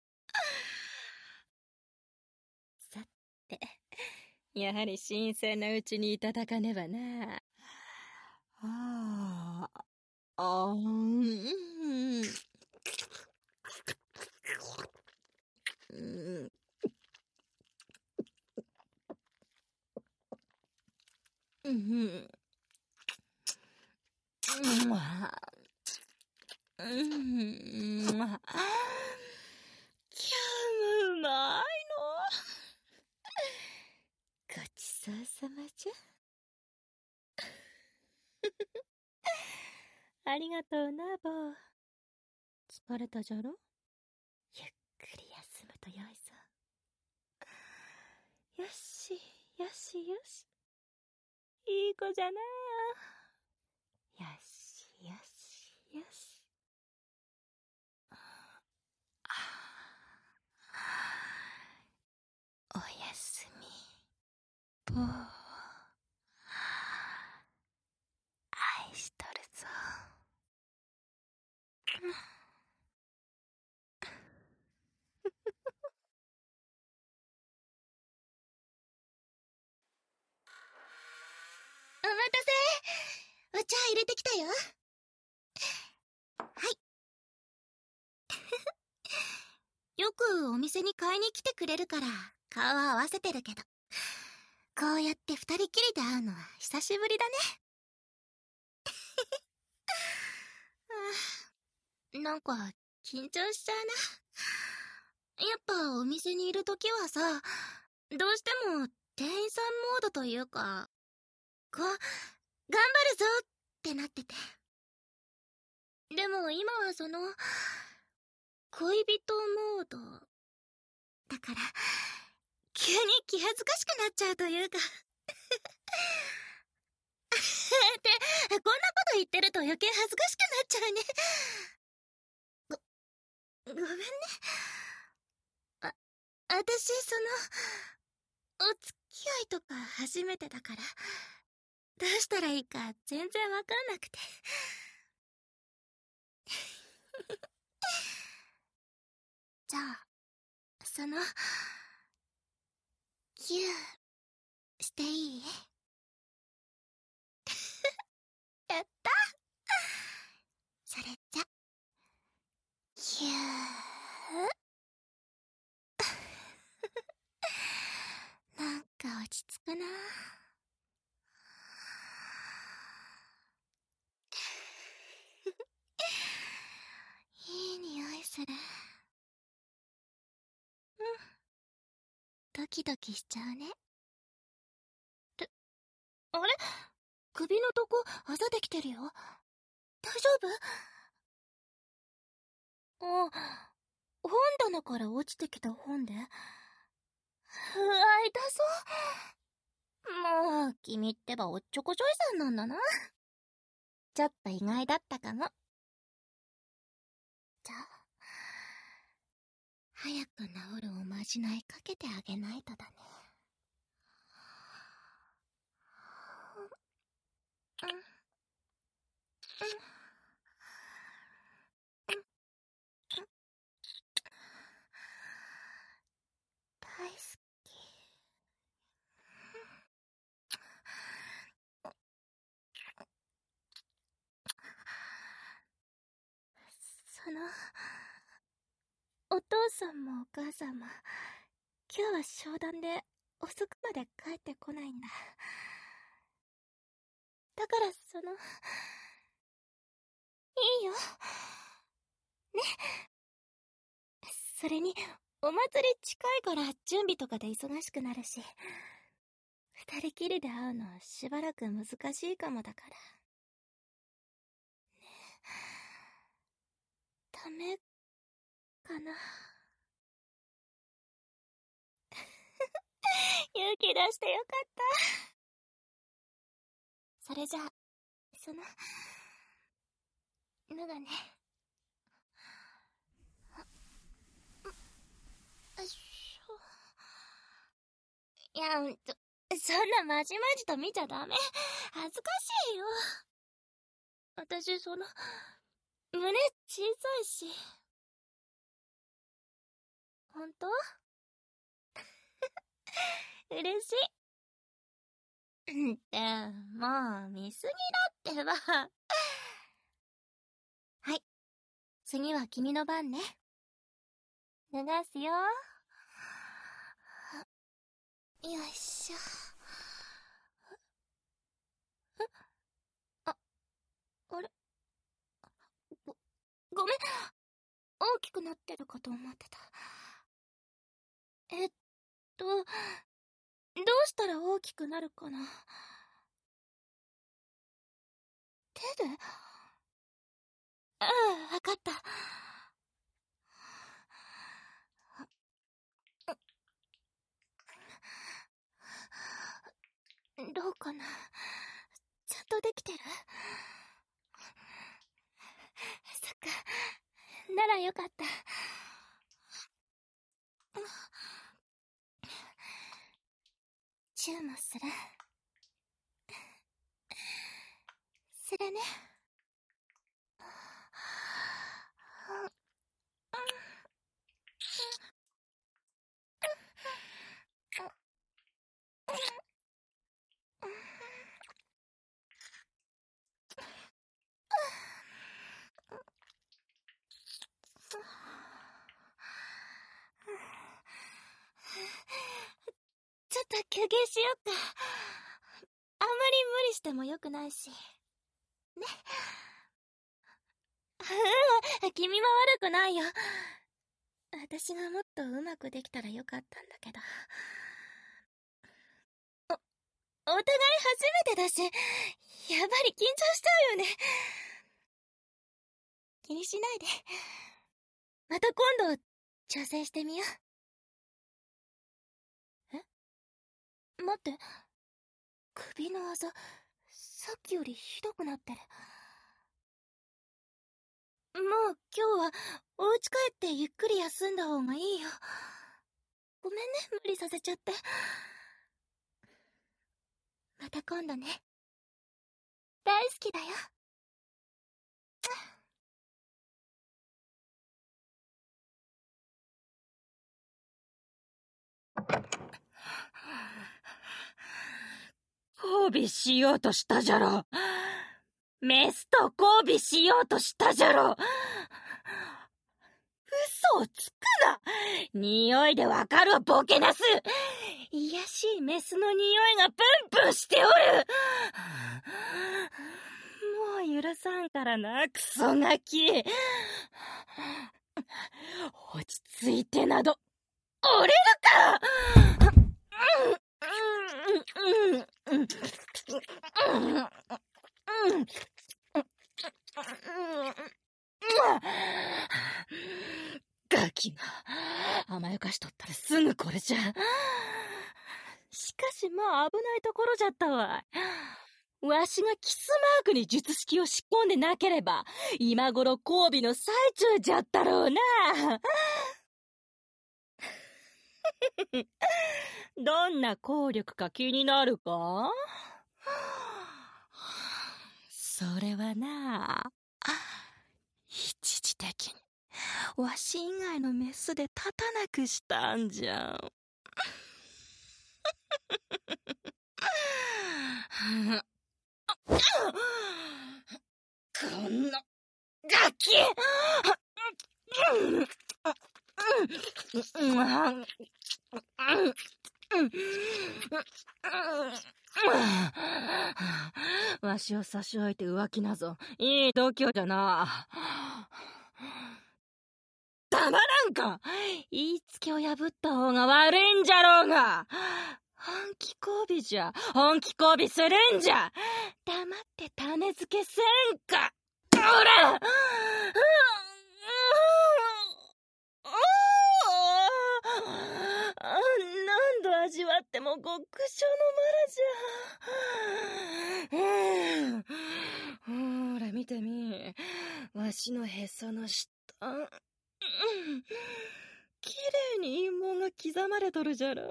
さて、やはり新鮮なうちにいただかねばな。ああ、あーん。うん。うん。うん。うん。キャムうまいの。ごちそうさまじゃ。ありがとうな、坊。疲れたじゃろ。ゆっくり休むとよいぞ。よし、よしよし。いい子じゃな。よし、よし、よし。おやすみ、坊。愛しとるぞ。 お待たせ。お茶入れてきたよ。はい。よくお店に買いに来てくれるから顔合わせてるけど、こうやって二人きりで会うのは久しぶりだね。なんか緊張しちゃうな。やっぱお店にいるときはさ、どうしても店員さんモードというか、こう、頑張るぞってなってて。でも今はその、恋人モード。だから、急に気恥ずかしくなっちゃうというか。って、こんなこと言ってると余計恥ずかしくなっちゃうね。ご、ごめんね。あ、私、その、お付き合いとか初めてだから、どうしたらいいか全然わかんなくて。じゃあ、その、キュー、していい？やったそれじゃ、キュー。なんか落ち着くな。いい匂いする。うん。ドキドキしちゃうね。ってあれ、首のとこあざできてるよ。大丈夫？あ、本棚から落ちてきた本で。うわ、痛そう。もう君ってばおっちょこちょいさんなんだな。ちょっと意外だったかも。じゃあ、早く治るおまじないかけてあげないとだね。うん。うん。うん。大好き。その、お父さんもお母さんも、今日は商談で遅くまで帰ってこないんだ。だからその、いいよ。ね。それに、お祭り近いから準備とかで忙しくなるし、二人きりで会うのしばらく難しいかもだから。ね。ダメかな。勇気出してよかった。それじゃあ、その、のがね。よいしょ。いや、うんと、そんなまじまじと見ちゃダメ。恥ずかしいよ。私、その、胸小さいし。ほんと？嬉しい。って、もう見すぎだってば。はい。次は君の番ね。脱がすよ。よいしょ。あ、あれ？ご、ごめん。大きくなってるかと思ってた。えっと、どうしたら大きくなるかな。手で？うん、わかった。どうかな。ちゃんとできてる？そっか。ならよかった。チューもする。するね。ちょっと休憩しよっか。あんまり無理してもよくないし。ね。うん、君も悪くないよ。私がもっとうまくできたらよかったんだけど。 互い初めてだし、やっぱり緊張しちゃうよね。気にしないで。また今度、挑戦してみよう。え？待って。首のあざ、さっきよりひどくなってる。もう今日は、お家帰ってゆっくり休んだ方がいいよ。ごめんね、無理させちゃって。また今度ね。大好きだよ。 交尾しようとしたじゃろ。メスと交尾しようとしたじゃろ。嘘をつくな。匂いでわかるわ、ボケなす。いやしいメスの匂いがプンプンしておる。もう許さんからな、クソガキ。落ち着いてなど折れるか。ガキが甘やかしとったらすぐこれじゃ。しかしまあ危ないところじゃったわ。わしがキスマークに術式を仕込んでなければ今頃交尾の最中じゃったろうな。どんな効力か気になるか？それはな、一時的にわし以外のメスで立たなくしたんじゃ。こんなガキ。わしを差し置いて浮気なぞいい度胸じゃな。たまらんか。言いつけを破った方が悪いんじゃろうが。本気交尾じゃ。本気交尾するんじゃ。黙って種付けせんか。ほら。何度味わっても極小のマラじゃ。ほら見てみ。わしのへその下。きれいに陰謀が刻まれとるじゃろ。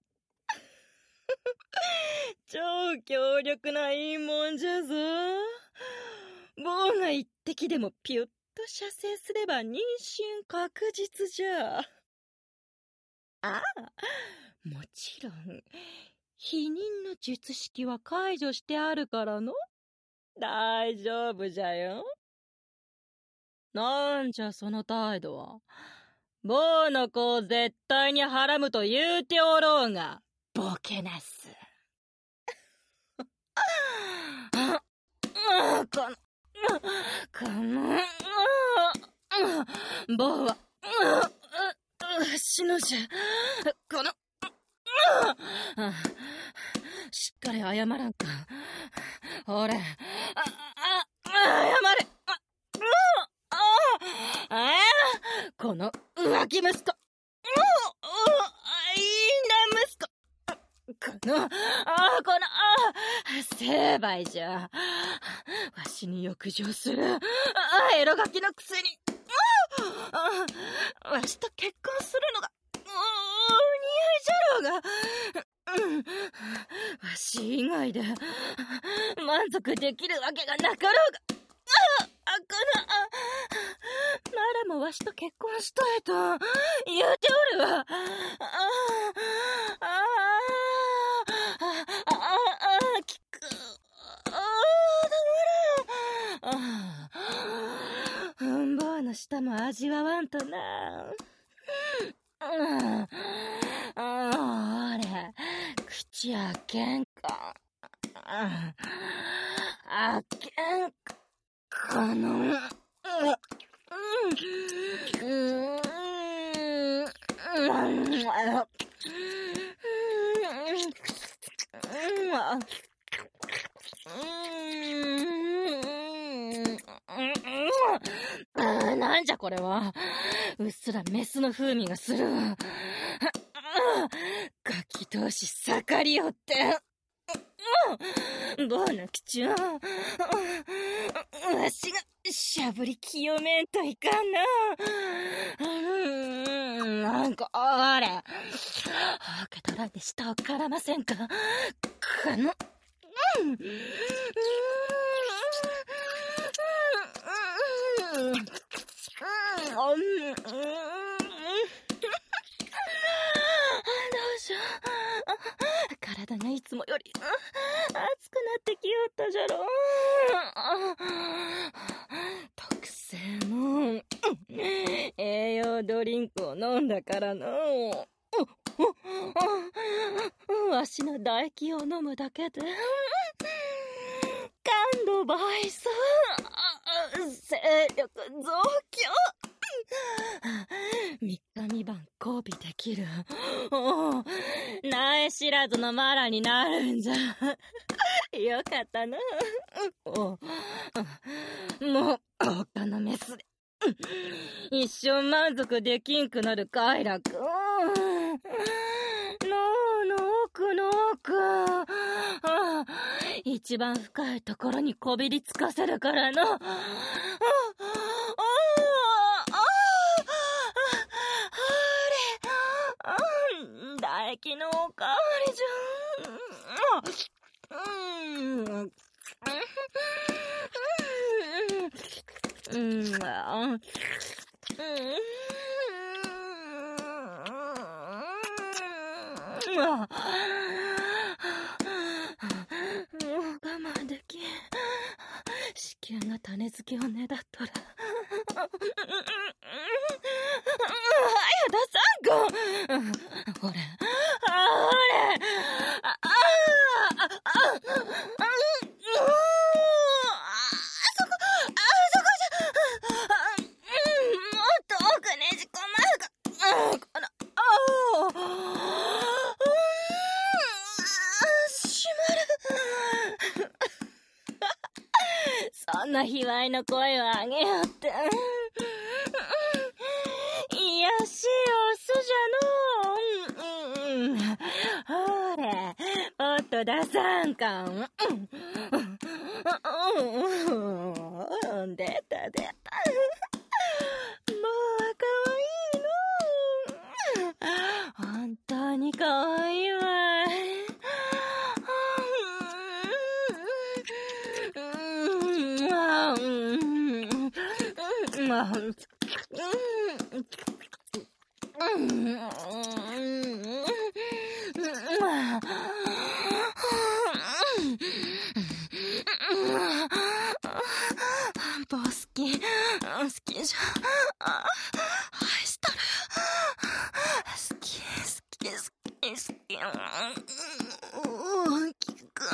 超強力な陰謀じゃぞ。棒が一滴でもピュッと射精すれば妊娠確実じゃ。ああ、もちろん避妊の術式は解除してあるからの。大丈夫じゃよ。なんじゃその態度は。棒の子を絶対にはらむと言うておろうが、ボケなす。このこの棒はわしのじゃ。このしっかり謝らんか。ほれ、ああ謝れ。ああこの浮気息子。いいんだ息子。このあこの成敗じゃ。わしに欲情するエロガキのくせにわしと結婚するのがお似合いじゃろうが。わし以外で満足できるわけがなかろうが。ああこのあならもわしと結婚したいと言うておるわ。ああああああ聞く。ああたまらん。ああうんぼうの舌も味わわんとな。あああれ口開けんか。開けんか。このこれは。うっすらメスの風味がする。ガキ同士盛りよって。ボーの口を、わしがしゃぶり清めんといかんな。なんか、あれ。受け取らんで舌を絡ませんか。この、うん。体がいつもより熱くなってきよったじゃろ。特製の栄養ドリンクを飲んだからの。わしの唾液を飲むだけで感度倍増、勢力増強、三日三晩交尾できる。苗知らずのマラになるんじゃ。よかったな。もう他のメスで一生満足できんくなる快楽。脳の奥の奥、一番深いところにこびりつかせるからの。あああれ、唾液のおかわりじゃん。うん。うん。うん。もう我慢できん。子宮が種付けをねだっとる。はや出さんか。ほれ、あれ、ああああそこ、あそこじゃ、もっと奥ねじ込まるか。この、ああ閉まる。そんな卑猥な声を上げよって。いやしいオスじゃの。うん。ほれ、もっと出さんかん。うん。出た出た。もうかわいいの。本当にかわいいわ。棒好き、好きじゃ、愛しとる。好き、好き、好き、好き。大きく。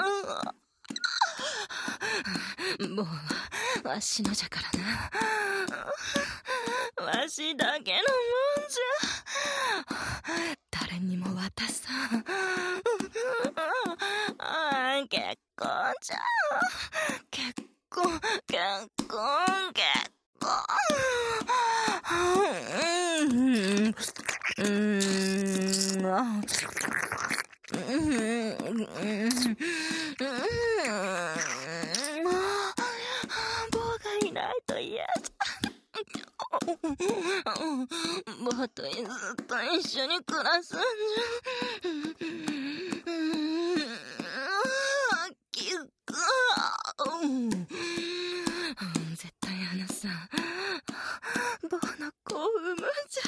棒はわしのじゃからな。わしだけのもんじゃ。誰にも渡さん。あ結婚じゃ。結婚、結婚、結婚。うん。うん。棒がいないと嫌だ。棒とずっと一緒に暮らすんじゃ。きっく。絶対あのさ、棒の子を産むんじゃ。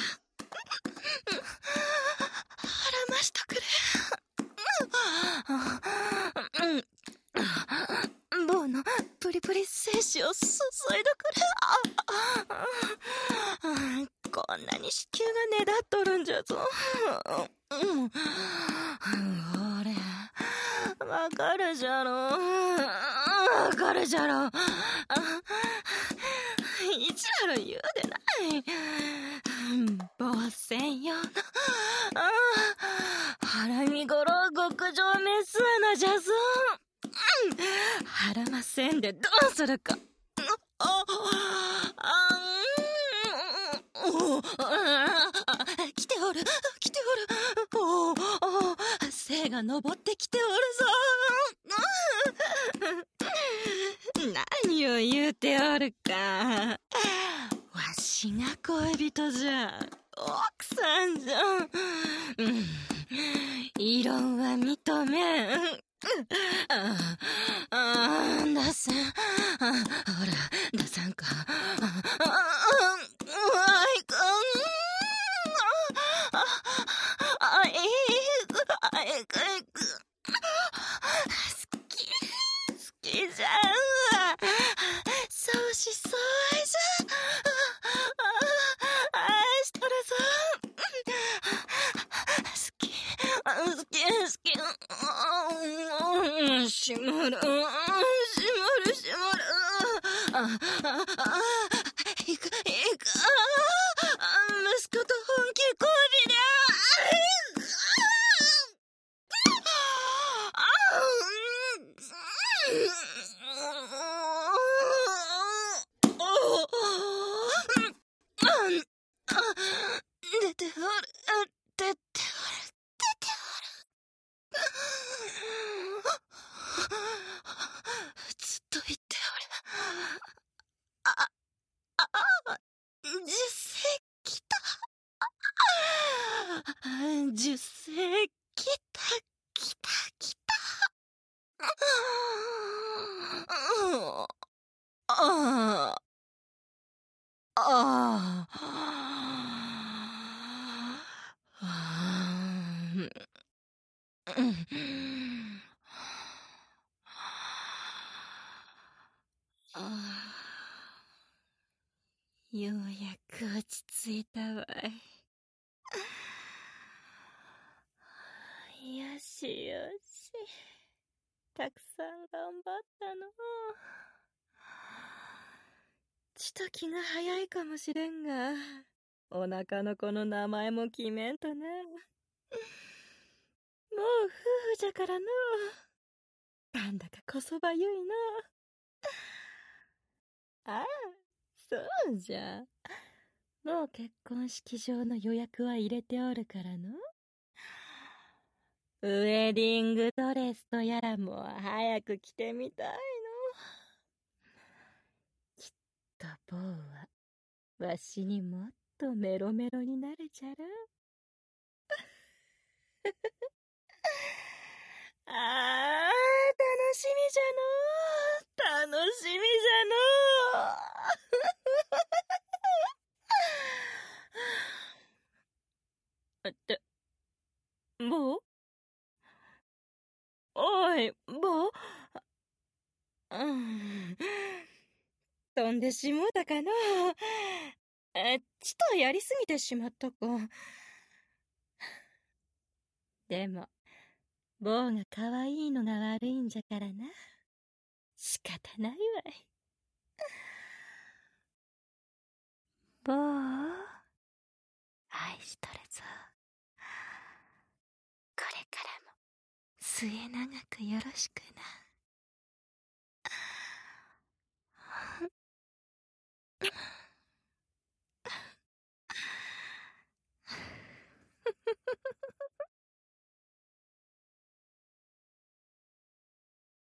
腹ましとくれ。棒のプリプリ精子を注いどくれ。こんなに子宮がねだっとるんじゃぞ。ほれ、わかるじゃろ。わかるじゃろ。いちらろ言うでない。棒専用の腹見頃極上メス穴じゃぞ。腹ませんでどうするか。あ、あ、 おお、来ておる、来ておる。おお、精が昇ってきておるぞ。何を言うておるか。わしが恋人じゃ。奥さんじゃ。うん、異論は認めん。ああ、出せん。あ、ほら、出さんか。ああ、あいかん。あ、あ、いく、あ、いく、いく。好き、好きじゃん。そうしそうじゃ。愛しとるぞ。好き、好き、好き。しまる、しまる、しまる。あ、あ、あ、いく、いく。息子と本気交尾だ。出ておる、出ておる、出ておる。ずっと言っておる。あ、あ、受精来た。受精来た、来た、来た。ああ、ああ、うん。ああ、ようやく落ち着いたわい。よしよし。たくさん頑張ったの。ちと気が早いかもしれんが、お腹の子の名前も決めんとな。もう夫婦じゃからの。なんだかこそばゆいの。ああ、そうじゃ。もう結婚式場の予約は入れておるからの。ウェディングドレスとやらも早く着てみたいの。きっと坊はわしにもっとメロメロになれちゃら。ああ、楽しみじゃの。楽しみじゃの。って、坊？おい、坊？うん。飛んでしもうたかの。え、ちとやりすぎてしまったか。でも、坊が可愛いのが悪いんじゃからな。仕方ないわい。坊、愛しとるぞ。これからも末永くよろしくな。